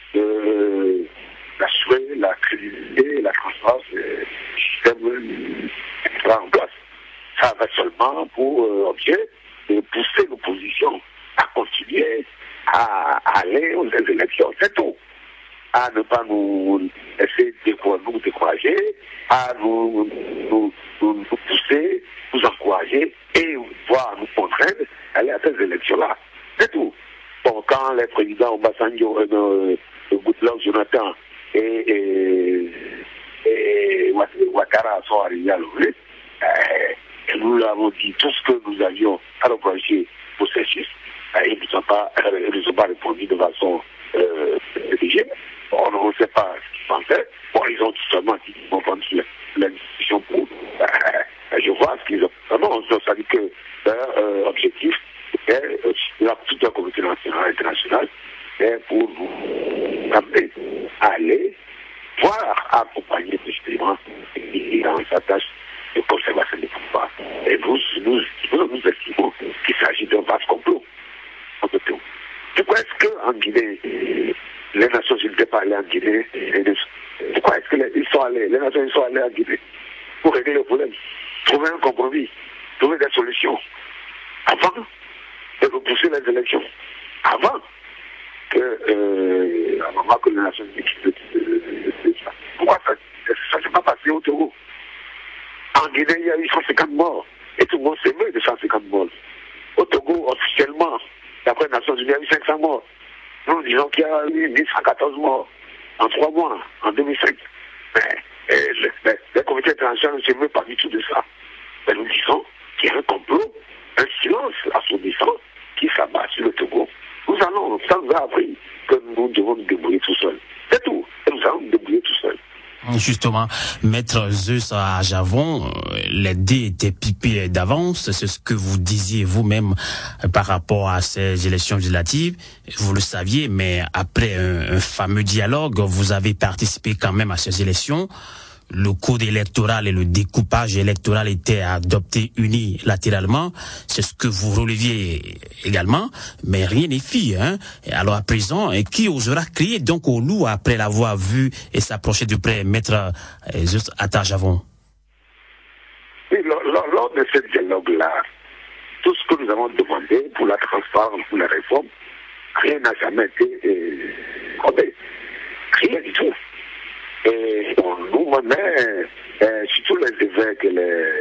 d'assurer la crédibilité et la transparence du système en place. Ça avait seulement pour objet de pousser l'opposition à continuer à aller aux élections, c'est tout. À ne pas nous essayer de nous décourager, à nous pousser, nous encourager et voire nous contraindre à aller à ces élections-là. C'est tout. Bon, quand les présidents Obasanjo, Goodluck, Jonathan et Ouattara sont arrivés à l'ONU, nous leur avons dit tout ce que nous avions à reprocher au processus. Ils ne nous ont pas répondu de façon rédigée. On ne sait pas ce qu'ils pensaient. Bon, ils ont tout seulement dit qu'ils vont prendre la discussion pour. Je vois ce qu'ils ont. Vraiment, ça dit que leur objectif est toute la communauté nationale et internationale est pour nous amener à aller voir accompagner justement dans sa tâche de conservation du pouvoir. Et nous estimons qu'il s'agit d'un vaste complot. Pourquoi est-ce qu'en Guinée, les Nations Unies n'étaient pas allées en Guinée? Pourquoi est-ce que les Nations Unies sont allées en Guinée pour régler le problème, trouver un compromis, trouver des solutions avant de repousser les élections, avant que les Nations Unies pourquoi ça ne s'est pas passé au Togo? En Guinée, il y a eu 150 morts. Et tout le monde s'émeut de 150 morts. Au Togo, officiellement, d'après les Nations Unies, il y a eu 500 morts. Nous disons qu'il y a eu 1114 morts. en 3 mois, en 2005. Mais les communautés internationales ne se mêlent pas du tout de ça. Mais nous disons qu'il y a un complot, un silence assourdissant qui s'abat sur le Togo. Ça nous a appris que nous devons nous débrouiller tout seuls. C'est tout. Et nous allons nous débrouiller tout seuls. Justement, Maître Zeus à Javon, les dés étaient pipés d'avance, c'est ce que vous disiez vous-même par rapport à ces élections législatives. Vous le saviez, mais après un fameux dialogue, vous avez participé quand même à ces élections. Le code électoral et le découpage électoral étaient adoptés unilatéralement. C'est ce que vous releviez également. Mais rien n'est fait, hein. Et alors à présent, qui osera crier donc au loup après l'avoir vu et s'approcher de près, Maître Zeus Atta-Javon? Oui, lors de ce dialogue-là, tout ce que nous avons demandé pour la transparence, pour la réforme, rien n'a jamais été condamné. Rien du tout. Et nous-mêmes, surtout les évêques et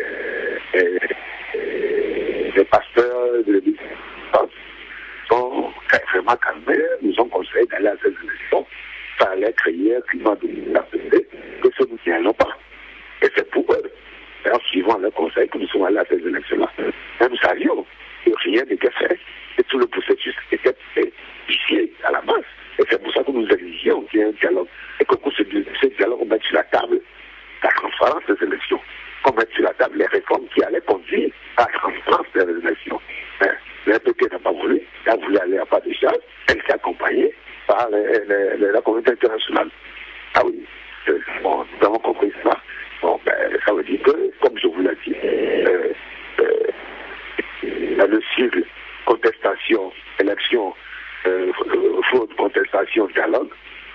les pasteurs de l'Église sont vraiment calmés, nous ont conseillé d'aller à ces élections. Ça allait créer un climat de l'instabilité que ce nous n'y allons pas. Et c'est pour eux, en suivant le conseil, que nous sommes allés à ces élections-là. Mais nous savions que rien n'était fait et tout le processus était vicié à la base. Et c'est pour ça que nous exigeons qu'il y ait un dialogue. Et que pour ce dialogue, on mette sur la table la transparence des élections. Qu'on mette sur la table les réformes qui allaient conduire à la transparence des élections. Mais l'RPP n'a pas voulu. Elle a voulu aller à pas de charge. Elle s'est accompagnée par la communauté internationale. Ah oui. Bon, nous avons compris ça. Bon, ça veut dire que, comme je vous l'ai dit, le cycle contestation, élection, fraude, contestation, dialogue,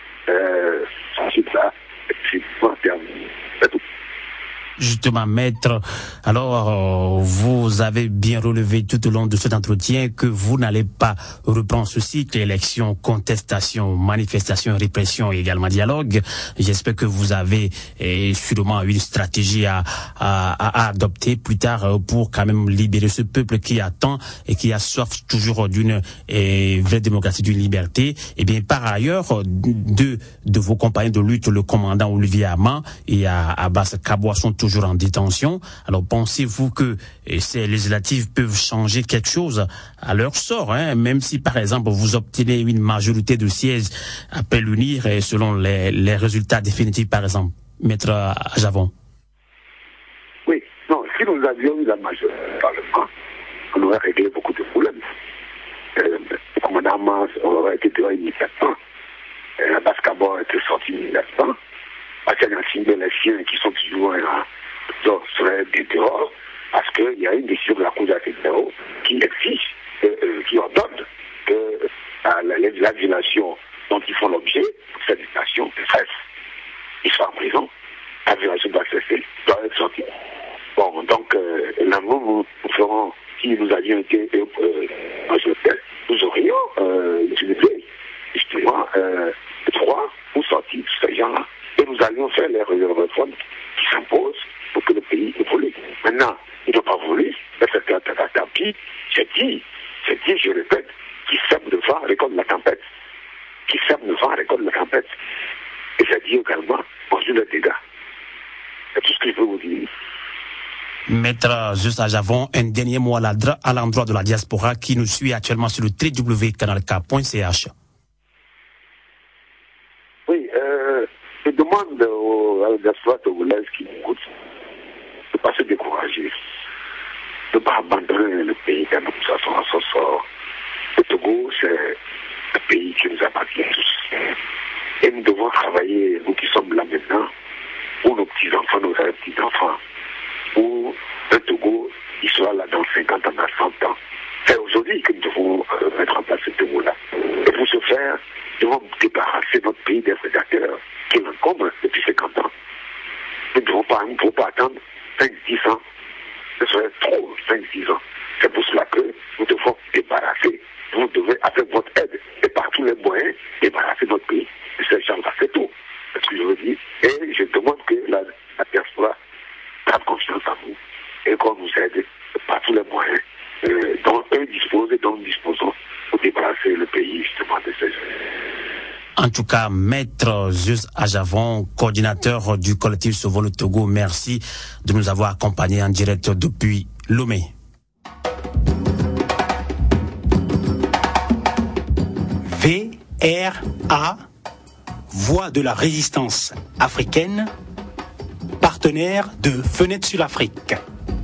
ensuite ça, c'est terminé. C'est tout. Justement, Maître, alors vous avez bien relevé tout au long de cet entretien que vous n'allez pas reprendre ce cycle, élection, contestation, manifestation, répression et également dialogue. J'espère que vous avez sûrement une stratégie à adopter plus tard pour quand même libérer ce peuple qui attend et qui a soif toujours d'une vraie démocratie, d'une liberté. Et bien par ailleurs, deux de vos compagnons de lutte, le commandant Olivier Amand et Abbas Kaboua, sont toujours en détention. Alors pensez-vous que ces législatives peuvent changer quelque chose à leur sort, hein, même si par exemple vous obtenez une majorité de sièges après l'UNIR et selon les résultats définitifs par exemple, Maître Javon? Oui, non, si nous avions eu la majorité du Parlement, on aurait réglé beaucoup de problèmes. Le commandant Amand aurait été dehors immédiatement. Abbas Kaboua était sorti immédiatement. Les siens qui sont toujours seraient dehors parce qu'il y a une décision de la Cour d'appel qui exige, qui ordonne que la violation dont ils font l'objet, cette violation cesse. Ils sont en prison, la violation doit cesser, doit être sortie. Bon, donc, là, nous ferons, si nous avions été majoritaires, nous aurions utilisé justement droit pour sortir tous ces gens-là. Et nous allions faire les réformes qui s'imposent pour que le pays évolue. Maintenant, ils n'ont pas voulu. Puis, j'ai dit, je répète, qu'ils sèment le vent à l'école de la tempête. Qu'ils sèment le vent à l'école de la tempête. Et j'ai dit également, bonjour les dégâts. C'est tout ce que je peux vous dire. Maître Zeus Atta-Javon, un dernier mot à l'endroit de la diaspora qui nous suit actuellement sur le www.canalk.ch. Oui, je demande à la diaspora togolaise qui m'écoute de ne pas se décourager, de ne pas abandonner le pays quand nous sommes à son sort. Le Togo, c'est un pays qui nous appartient tous. Et nous devons travailler, nous qui sommes là maintenant, pour nos petits-enfants, nos petits-enfants, pour le Togo, il sera là dans 50 ans, dans 100 ans. C'est aujourd'hui que nous devons mettre en place ce Togo-là. Et pour ce faire, nous devons débarrasser notre pays des prédateurs qui l'encombrent depuis 50 ans. Nous ne devons pas attendre 5-10 ans. Ce serait trop, 5-10 ans. C'est pour cela que nous devons débarrasser. Vous devez, avec votre aide et par tous les moyens, débarrasser notre pays de ces gens-là. C'est tout. C'est ce que je veux dire. Et je demande que la diaspora prenne confiance en nous et qu'on nous aide par tous les moyens dont eux disposent et dont nous disposons pour débarrasser le pays justement de ces gens. En tout cas, Maître Zeus Ajavon, coordinateur du collectif Sauvons le Togo, merci de nous avoir accompagnés en direct depuis Lomé. VRA, Voix de la résistance africaine, partenaire de Fenêtre sur l'Afrique.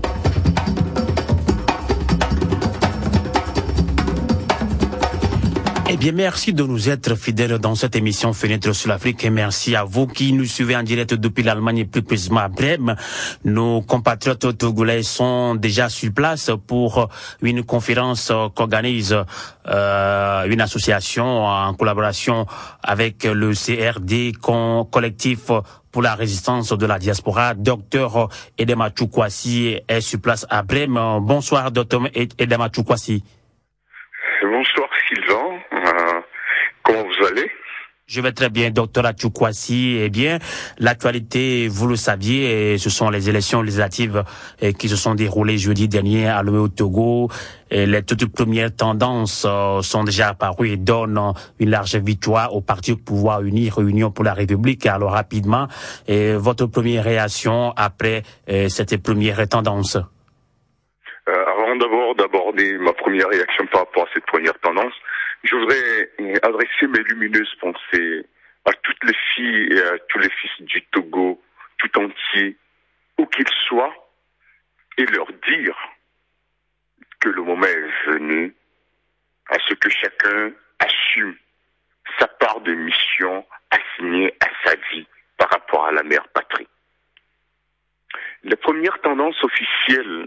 Eh bien, merci de nous être fidèles dans cette émission Fenêtre sur l'Afrique et merci à vous qui nous suivez en direct depuis l'Allemagne et plus précisément à Brême. Nos compatriotes togolais sont déjà sur place pour une conférence qu'organise une association en collaboration avec le CRD, collectif pour la résistance de la diaspora. Docteur Edema Choukwasi est sur place à Brême. Bonsoir, docteur Edema Choukwasi. Bonsoir Sylvain, comment vous allez? Je vais très bien, docteur Choukwasi. Eh bien, l'actualité, vous le saviez, ce sont les élections législatives qui se sont déroulées jeudi dernier à Lomé au Togo. Et les toutes premières tendances sont déjà apparues et donnent une large victoire au parti au pouvoir uni, Réunion pour la République. Alors rapidement, votre première réaction après cette première tendance? Avant d'aborder ma première réaction par rapport à cette première tendance, je voudrais adresser mes lumineuses pensées à toutes les filles et à tous les fils du Togo, tout entier, où qu'ils soient, et leur dire que le moment est venu à ce que chacun assume sa part de mission assignée à sa vie par rapport à la mère patrie. La première tendance officielle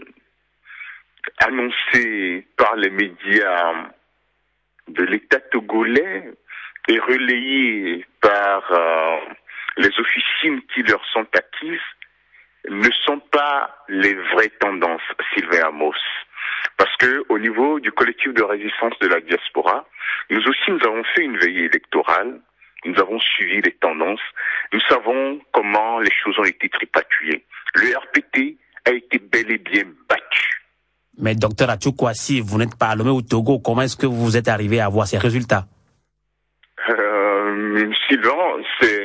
annoncée par les médias de l'État togolais et relayée par les officines qui leur sont acquises ne sont pas les vraies tendances, Sylvain Amos. Parce que au niveau du collectif de résistance de la diaspora, nous aussi nous avons fait une veillée électorale, nous avons suivi les tendances, nous savons comment les choses ont été tripatouillées. Le RPT a été bel et bien battu. Mais docteur Choukwasi, vous n'êtes pas à Lomé au Togo, comment est-ce que vous êtes arrivé à voir ces résultats? Sylvain, c'est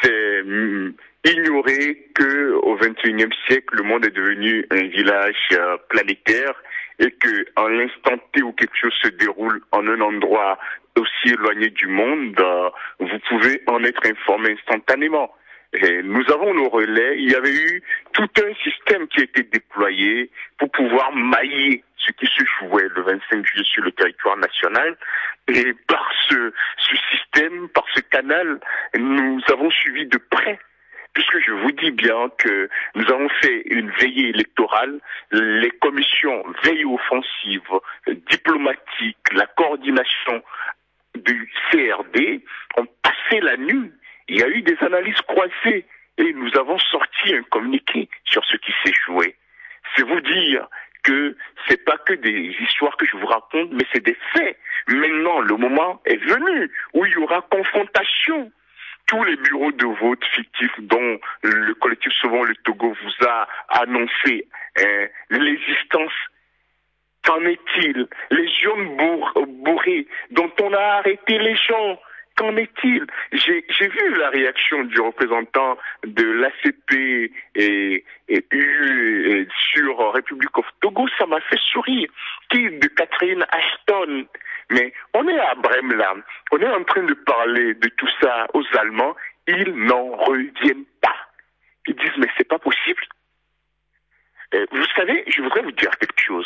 ignorer que au XXIe siècle, le monde est devenu un village planétaire et que en l'instant T où quelque chose se déroule en un endroit aussi éloigné du monde, vous pouvez en être informé instantanément. Et nous avons nos relais. Il y avait eu tout un système qui a été déployé pour pouvoir mailler ce qui se jouait le 25 juillet sur le territoire national. Et par ce système, par ce canal, nous avons suivi de près. Puisque je vous dis bien que nous avons fait une veillée électorale, les commissions veille offensive, diplomatique, la coordination du CRD ont passé la nuit. Il y a eu des analyses croisées et nous avons sorti un communiqué sur ce qui s'est joué. C'est vous dire que c'est pas que des histoires que je vous raconte, mais c'est des faits. Maintenant, le moment est venu où il y aura confrontation. Tous les bureaux de vote fictifs dont le collectif Sauvons le Togo vous a annoncé l'existence. Qu'en est-il? Les urnes bourrées dont on a arrêté les gens. Qu'en est-il? J'ai vu la réaction du représentant de l'ACP et UE sur Republic of Togo, ça m'a fait sourire. Qui de Catherine Ashton? Mais on est à Brême là, on est en train de parler de tout ça aux Allemands, ils n'en reviennent pas. Ils disent mais c'est pas possible. Vous savez, je voudrais vous dire quelque chose.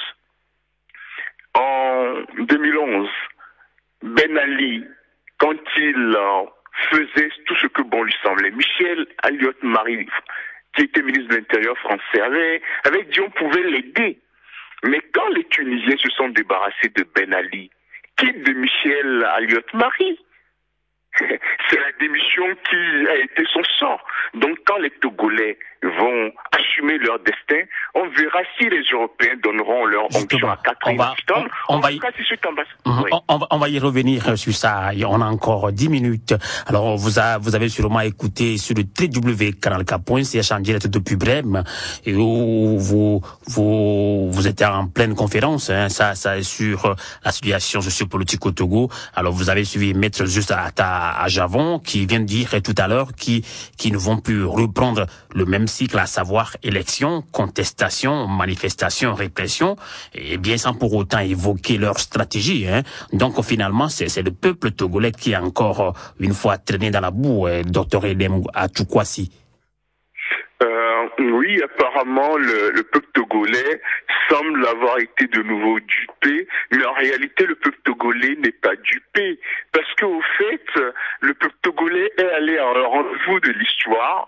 En 2011, Ben Ali, quand il faisait tout ce que bon lui semblait, Michel Alliot-Marie, qui était ministre de l'Intérieur français, avait dit on pouvait l'aider. Mais quand les Tunisiens se sont débarrassés de Ben Ali, quitte de Michel Alliot-Marie, c'est la démission qui a été son sort. Donc quand les Togolais vont assumer leur destin. On verra si les Européens donneront leur onction à Catherine Ashton. On va y revenir sur ça. On a encore 10 minutes. Alors, vous avez sûrement écouté sur le www.canalk.ch en direct depuis Brême, et où vous êtes en pleine conférence. Ça est sur la situation sociopolitique au Togo. Alors, vous avez suivi Maître Juste à Javon, qui vient de dire tout à l'heure qui ne vont plus reprendre le même cycle, à savoir élection, contestation, manifestation, répression, et bien sans pour autant évoquer leur stratégie. Donc finalement, c'est le peuple togolais qui est encore une fois traîné dans la boue, Dr Edem Atoukwasi. Oui, apparemment, le peuple togolais semble avoir été de nouveau dupé, mais en réalité, le peuple togolais n'est pas dupé, parce qu'au fait, le peuple togolais est allé à un rendez-vous de l'histoire,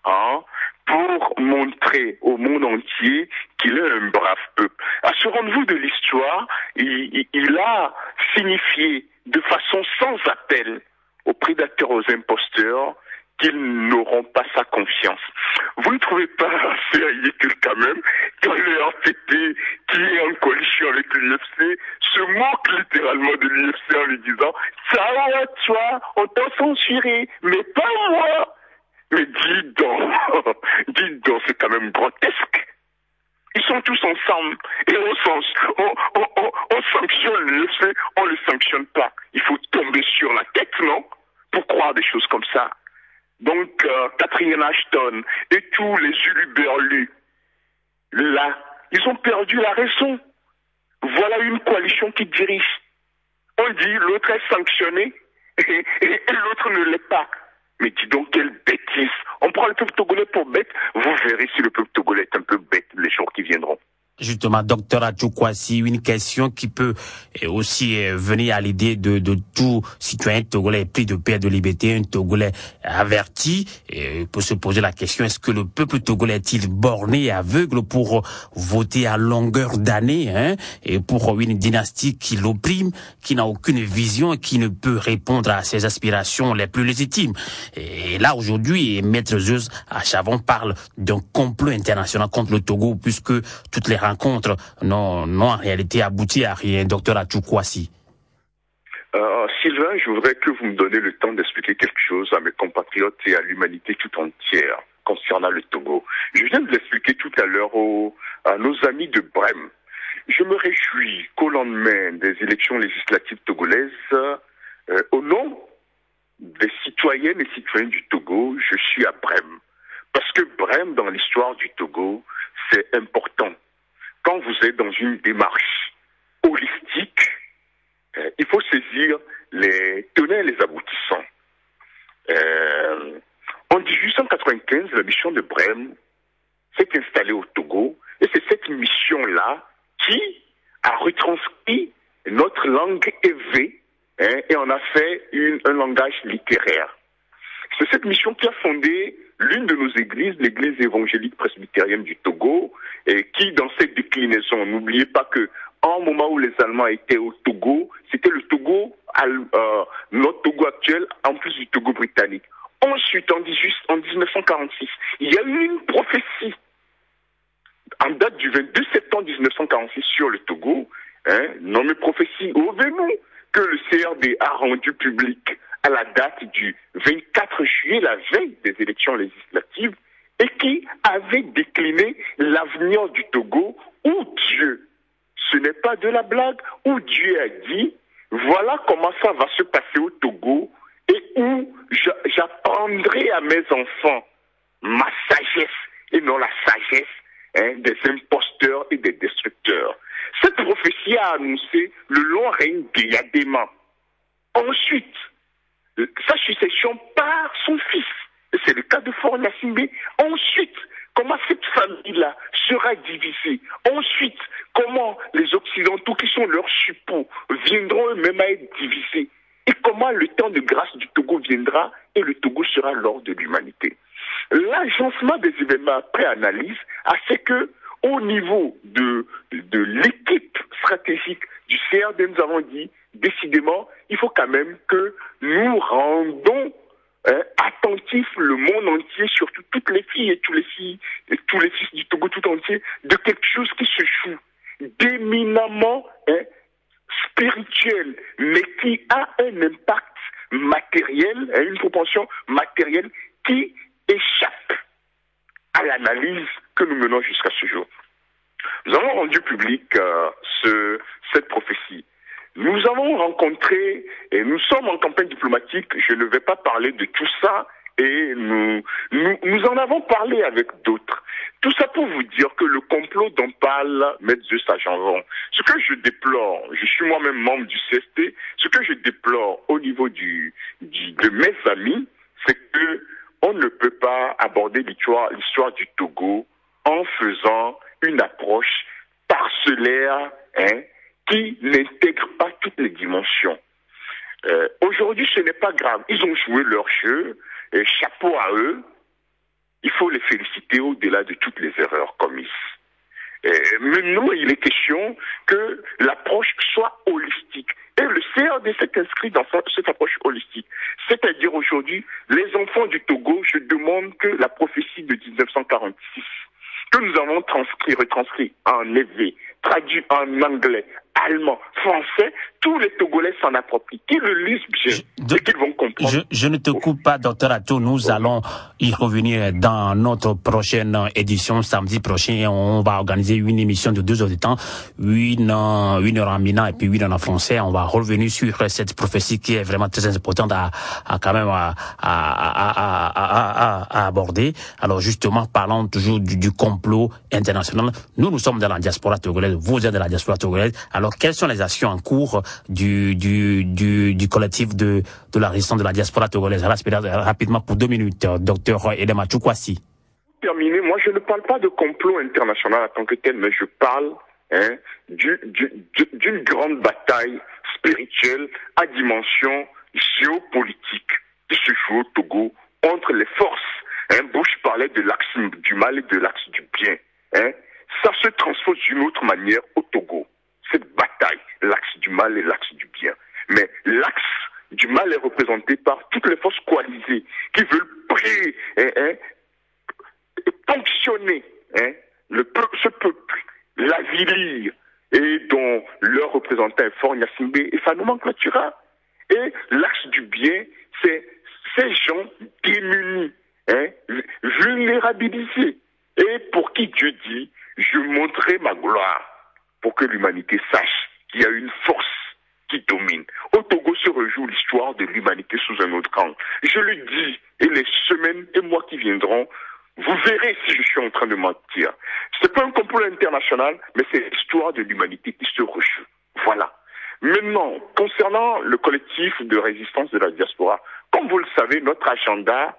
pour montrer au monde entier qu'il est un brave peuple. À ce rendez-vous de l'histoire, il a signifié de façon sans appel aux prédateurs, aux imposteurs, qu'ils n'auront pas sa confiance. Vous ne trouvez pas assez ridicule quand même quand le RTP, qui est en coalition avec l'UFC, se moque littéralement de l'UFC en lui disant « Ça va, toi, on t'a censuré, mais pas moi !» Mais dites donc, c'est quand même grotesque. Ils sont tous ensemble et on sanctionne l'UFC, on ne le sanctionne pas. Il faut tomber sur la tête, non? Pour croire des choses comme ça. Donc, Catherine Ashton et tous les uluberlus, là, ils ont perdu la raison. Voilà une coalition qui dirige. On dit l'autre est sanctionné et l'autre ne l'est pas. Mais dis donc, quelle bêtise. On prend le peuple togolais pour bête. Vous verrez si le peuple togolais est un peu bête les jours qui viendront. Justement, docteur Atoukwasi, une question qui peut aussi venir à l'idée de tout citoyen togolais pris de paix et de liberté, un Togolais averti, et peut se poser la question, est-ce que le peuple togolais est-il borné et aveugle pour voter à longueur d'année, et pour une dynastie qui l'opprime, qui n'a aucune vision et qui ne peut répondre à ses aspirations les plus légitimes? Et là, aujourd'hui, Maître Zeus à Chavon parle d'un complot international contre le Togo, puisque toutes les rencontres n'ont en réalité abouti à rien. Docteur Atoukwasi. Sylvain, je voudrais que vous me donniez le temps d'expliquer quelque chose à mes compatriotes et à l'humanité tout entière concernant le Togo. Je viens de l'expliquer tout à l'heure à nos amis de Brême. Je me réjouis qu'au lendemain des élections législatives togolaises, au nom des citoyennes et citoyens du Togo, je suis à Brême. Parce que Brême, dans l'histoire du Togo, c'est important. Quand vous êtes dans une démarche holistique, il faut saisir les tenants et les aboutissants. En 1895, la mission de Brême s'est installée au Togo, et c'est cette mission-là qui a retranscrit notre langue éve, et en a fait un langage littéraire. C'est cette mission qui a fondé l'une de nos églises, l'église évangélique presbytérienne du Togo, et qui, dans cette déclinaison, n'oubliez pas que, en moment où les Allemands étaient au Togo, c'était le Togo, notre Togo actuel, en plus du Togo britannique. Ensuite, en 1946, il y a eu une prophétie, en date du 22 septembre 1946 sur le Togo, nommée prophétie Ovenu, que le CRD a rendu public à la date du 24 juillet, la veille des élections législatives, et qui avait décliné l'avenir du Togo, où Dieu, ce n'est pas de la blague, où Dieu a dit, voilà comment ça va se passer au Togo, et où j'apprendrai à mes enfants ma sagesse, et non la sagesse des imposteurs et des destructeurs. Cette prophétie a annoncé le long règne d'Eyadema. Ensuite, sa succession par son fils. Et c'est le cas de Faure Gnassingbé. Ensuite, comment cette famille-là sera divisée. Ensuite, comment les Occidentaux qui sont leurs suppôts viendront eux-mêmes à être divisés. Et comment le temps de grâce du Togo viendra et le Togo sera l'or de l'humanité. L'agencement des événements après analyse a fait que, au niveau de l'équipe stratégique du CRD, nous avons dit, décidément, il faut quand même que nous rendons attentif, le monde entier, surtout toutes les filles et tous les fils du Togo tout entier, de quelque chose qui se joue d'éminemment spirituel, mais qui a un impact matériel, une proportion matérielle qui échappe à l'analyse que nous menons jusqu'à ce jour. Nous avons rendu public cette prophétie. Nous avons rencontré, et nous sommes en campagne diplomatique, je ne vais pas parler de tout ça, et nous en avons parlé avec d'autres. Tout ça pour vous dire que le complot dont parle Maître Zeus à Janvon, ce que je déplore, je suis moi-même membre du CST, ce que je déplore au niveau de mes amis, c'est que on ne peut pas aborder l'histoire du Togo en faisant une approche parcellaire, qui n'intègre pas toutes les dimensions. Aujourd'hui, ce n'est pas grave. Ils ont joué leur jeu, chapeau à eux. Il faut les féliciter au-delà de toutes les erreurs commises. Maintenant, il est question que l'approche soit holistique. Et le CRD s'est inscrit dans cette approche holistique. C'est-à-dire aujourd'hui, les enfants du Togo, je demande que la prophétie de 1946, que nous avons retranscrit en éveil, traduit en anglais, allemand, français, tous les Togolais s'en approprient, qu'ils le lisent bien et qu'ils vont comprendre. Je ne te coupe pas, Dr Ato, nous allons y revenir dans notre prochaine édition, samedi prochain. On va organiser une émission de 2 heures de temps, une heure en mina et puis 1 heure en français. On va revenir sur cette prophétie qui est vraiment très importante à aborder. Alors justement, parlons toujours du complot international. Nous sommes dans la diaspora togolaise, vous êtes dans la diaspora togolaise. Alors, quelles sont les actions en cours du collectif de la résistance de la diaspora togolaise? Rapidement pour 2 minutes, docteur Edema Choukwasi. Terminé, moi je ne parle pas de complot international en tant que tel, mais je parle d'une grande bataille spirituelle à dimension géopolitique qui se joue au Togo entre les forces. Bush parlait de l'axe du mal et de l'axe du bien. Ça se transpose d'une autre manière au Togo. Cette bataille, l'axe du mal et l'axe du bien. Mais l'axe du mal est représenté par toutes les forces coalisées qui veulent ponctionner ce peuple, l'avilir, et dont leur représentant est Fort Gnassingbé et Fanoumane Clotura. Et l'axe du bien, c'est ces gens démunis, vulnérabilisés, et pour qui Dieu dit, je montrerai ma gloire, pour que l'humanité sache qu'il y a une force qui domine. Au Togo se rejoue l'histoire de l'humanité sous un autre angle. Je le dis, et les semaines et mois qui viendront, vous verrez si je suis en train de mentir. C'est pas un complot international, mais c'est l'histoire de l'humanité qui se rejoue. Voilà. Maintenant, concernant le collectif de résistance de la diaspora, comme vous le savez, notre agenda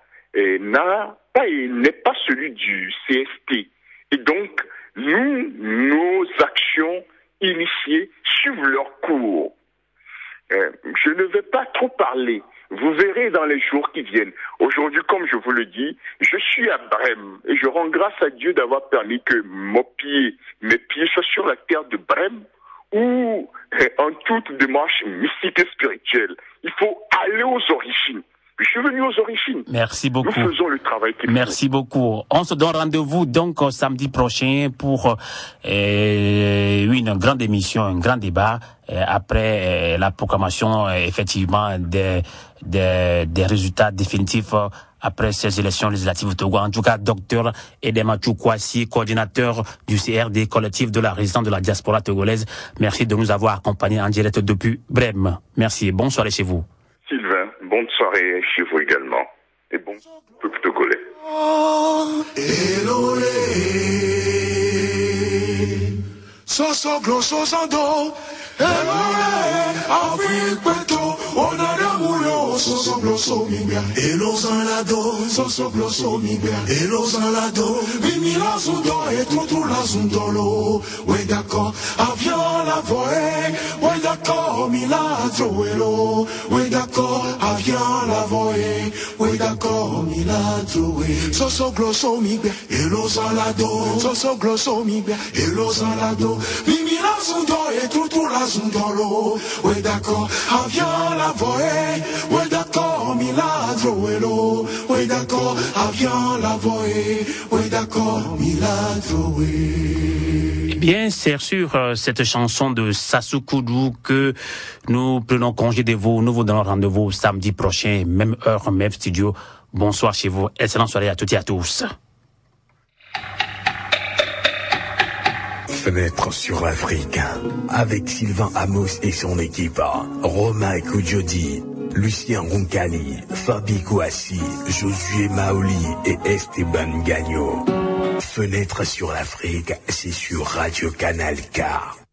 n'est pas celui du CST. Et donc, nos actions initiées suivent leur cours. Je ne vais pas trop parler. Vous verrez dans les jours qui viennent. Aujourd'hui, comme je vous le dis, je suis à Brême et je rends grâce à Dieu d'avoir permis que mes pieds soient sur la terre de Brême, où, en toute démarche mystique et spirituelle, il faut aller aux origines. Je suis venu aux origines. Merci beaucoup. Nous faisons le travail qu'il faut. Merci beaucoup. On se donne rendez-vous donc samedi prochain pour une grande émission, un grand débat après la proclamation effectivement des résultats définitifs après ces élections législatives au Togo. En tout cas, docteur Edema Choukwasi, coordinateur du CRD, collectif de la résistance de la diaspora togolaise. Merci de nous avoir accompagnés en direct depuis Brême. Merci. Bonne soirée chez vous. Sylvain, bonne soirée chez vous également. Et bon peuple togolais. Ouais d'accord, avion la voie, ouais d'accord, Miladro, oui d'accord, avion la voie, oui d'accord, Miladro. Eh bien, c'est sur cette chanson de Sassou Koudou que nous prenons congé de vous. Nous vous donnons rendez-vous samedi prochain, même heure, même studio. Bonsoir chez vous. Excellente soirée à toutes et à tous. Fenêtre sur l'Afrique, avec Sylvain Amos et son équipe, Romain Koudjodi, Lucien Roncalli, Fabi Kouassi, Josué Maoli et Esteban Gagno. Fenêtre sur l'Afrique, c'est sur Radio Canal K.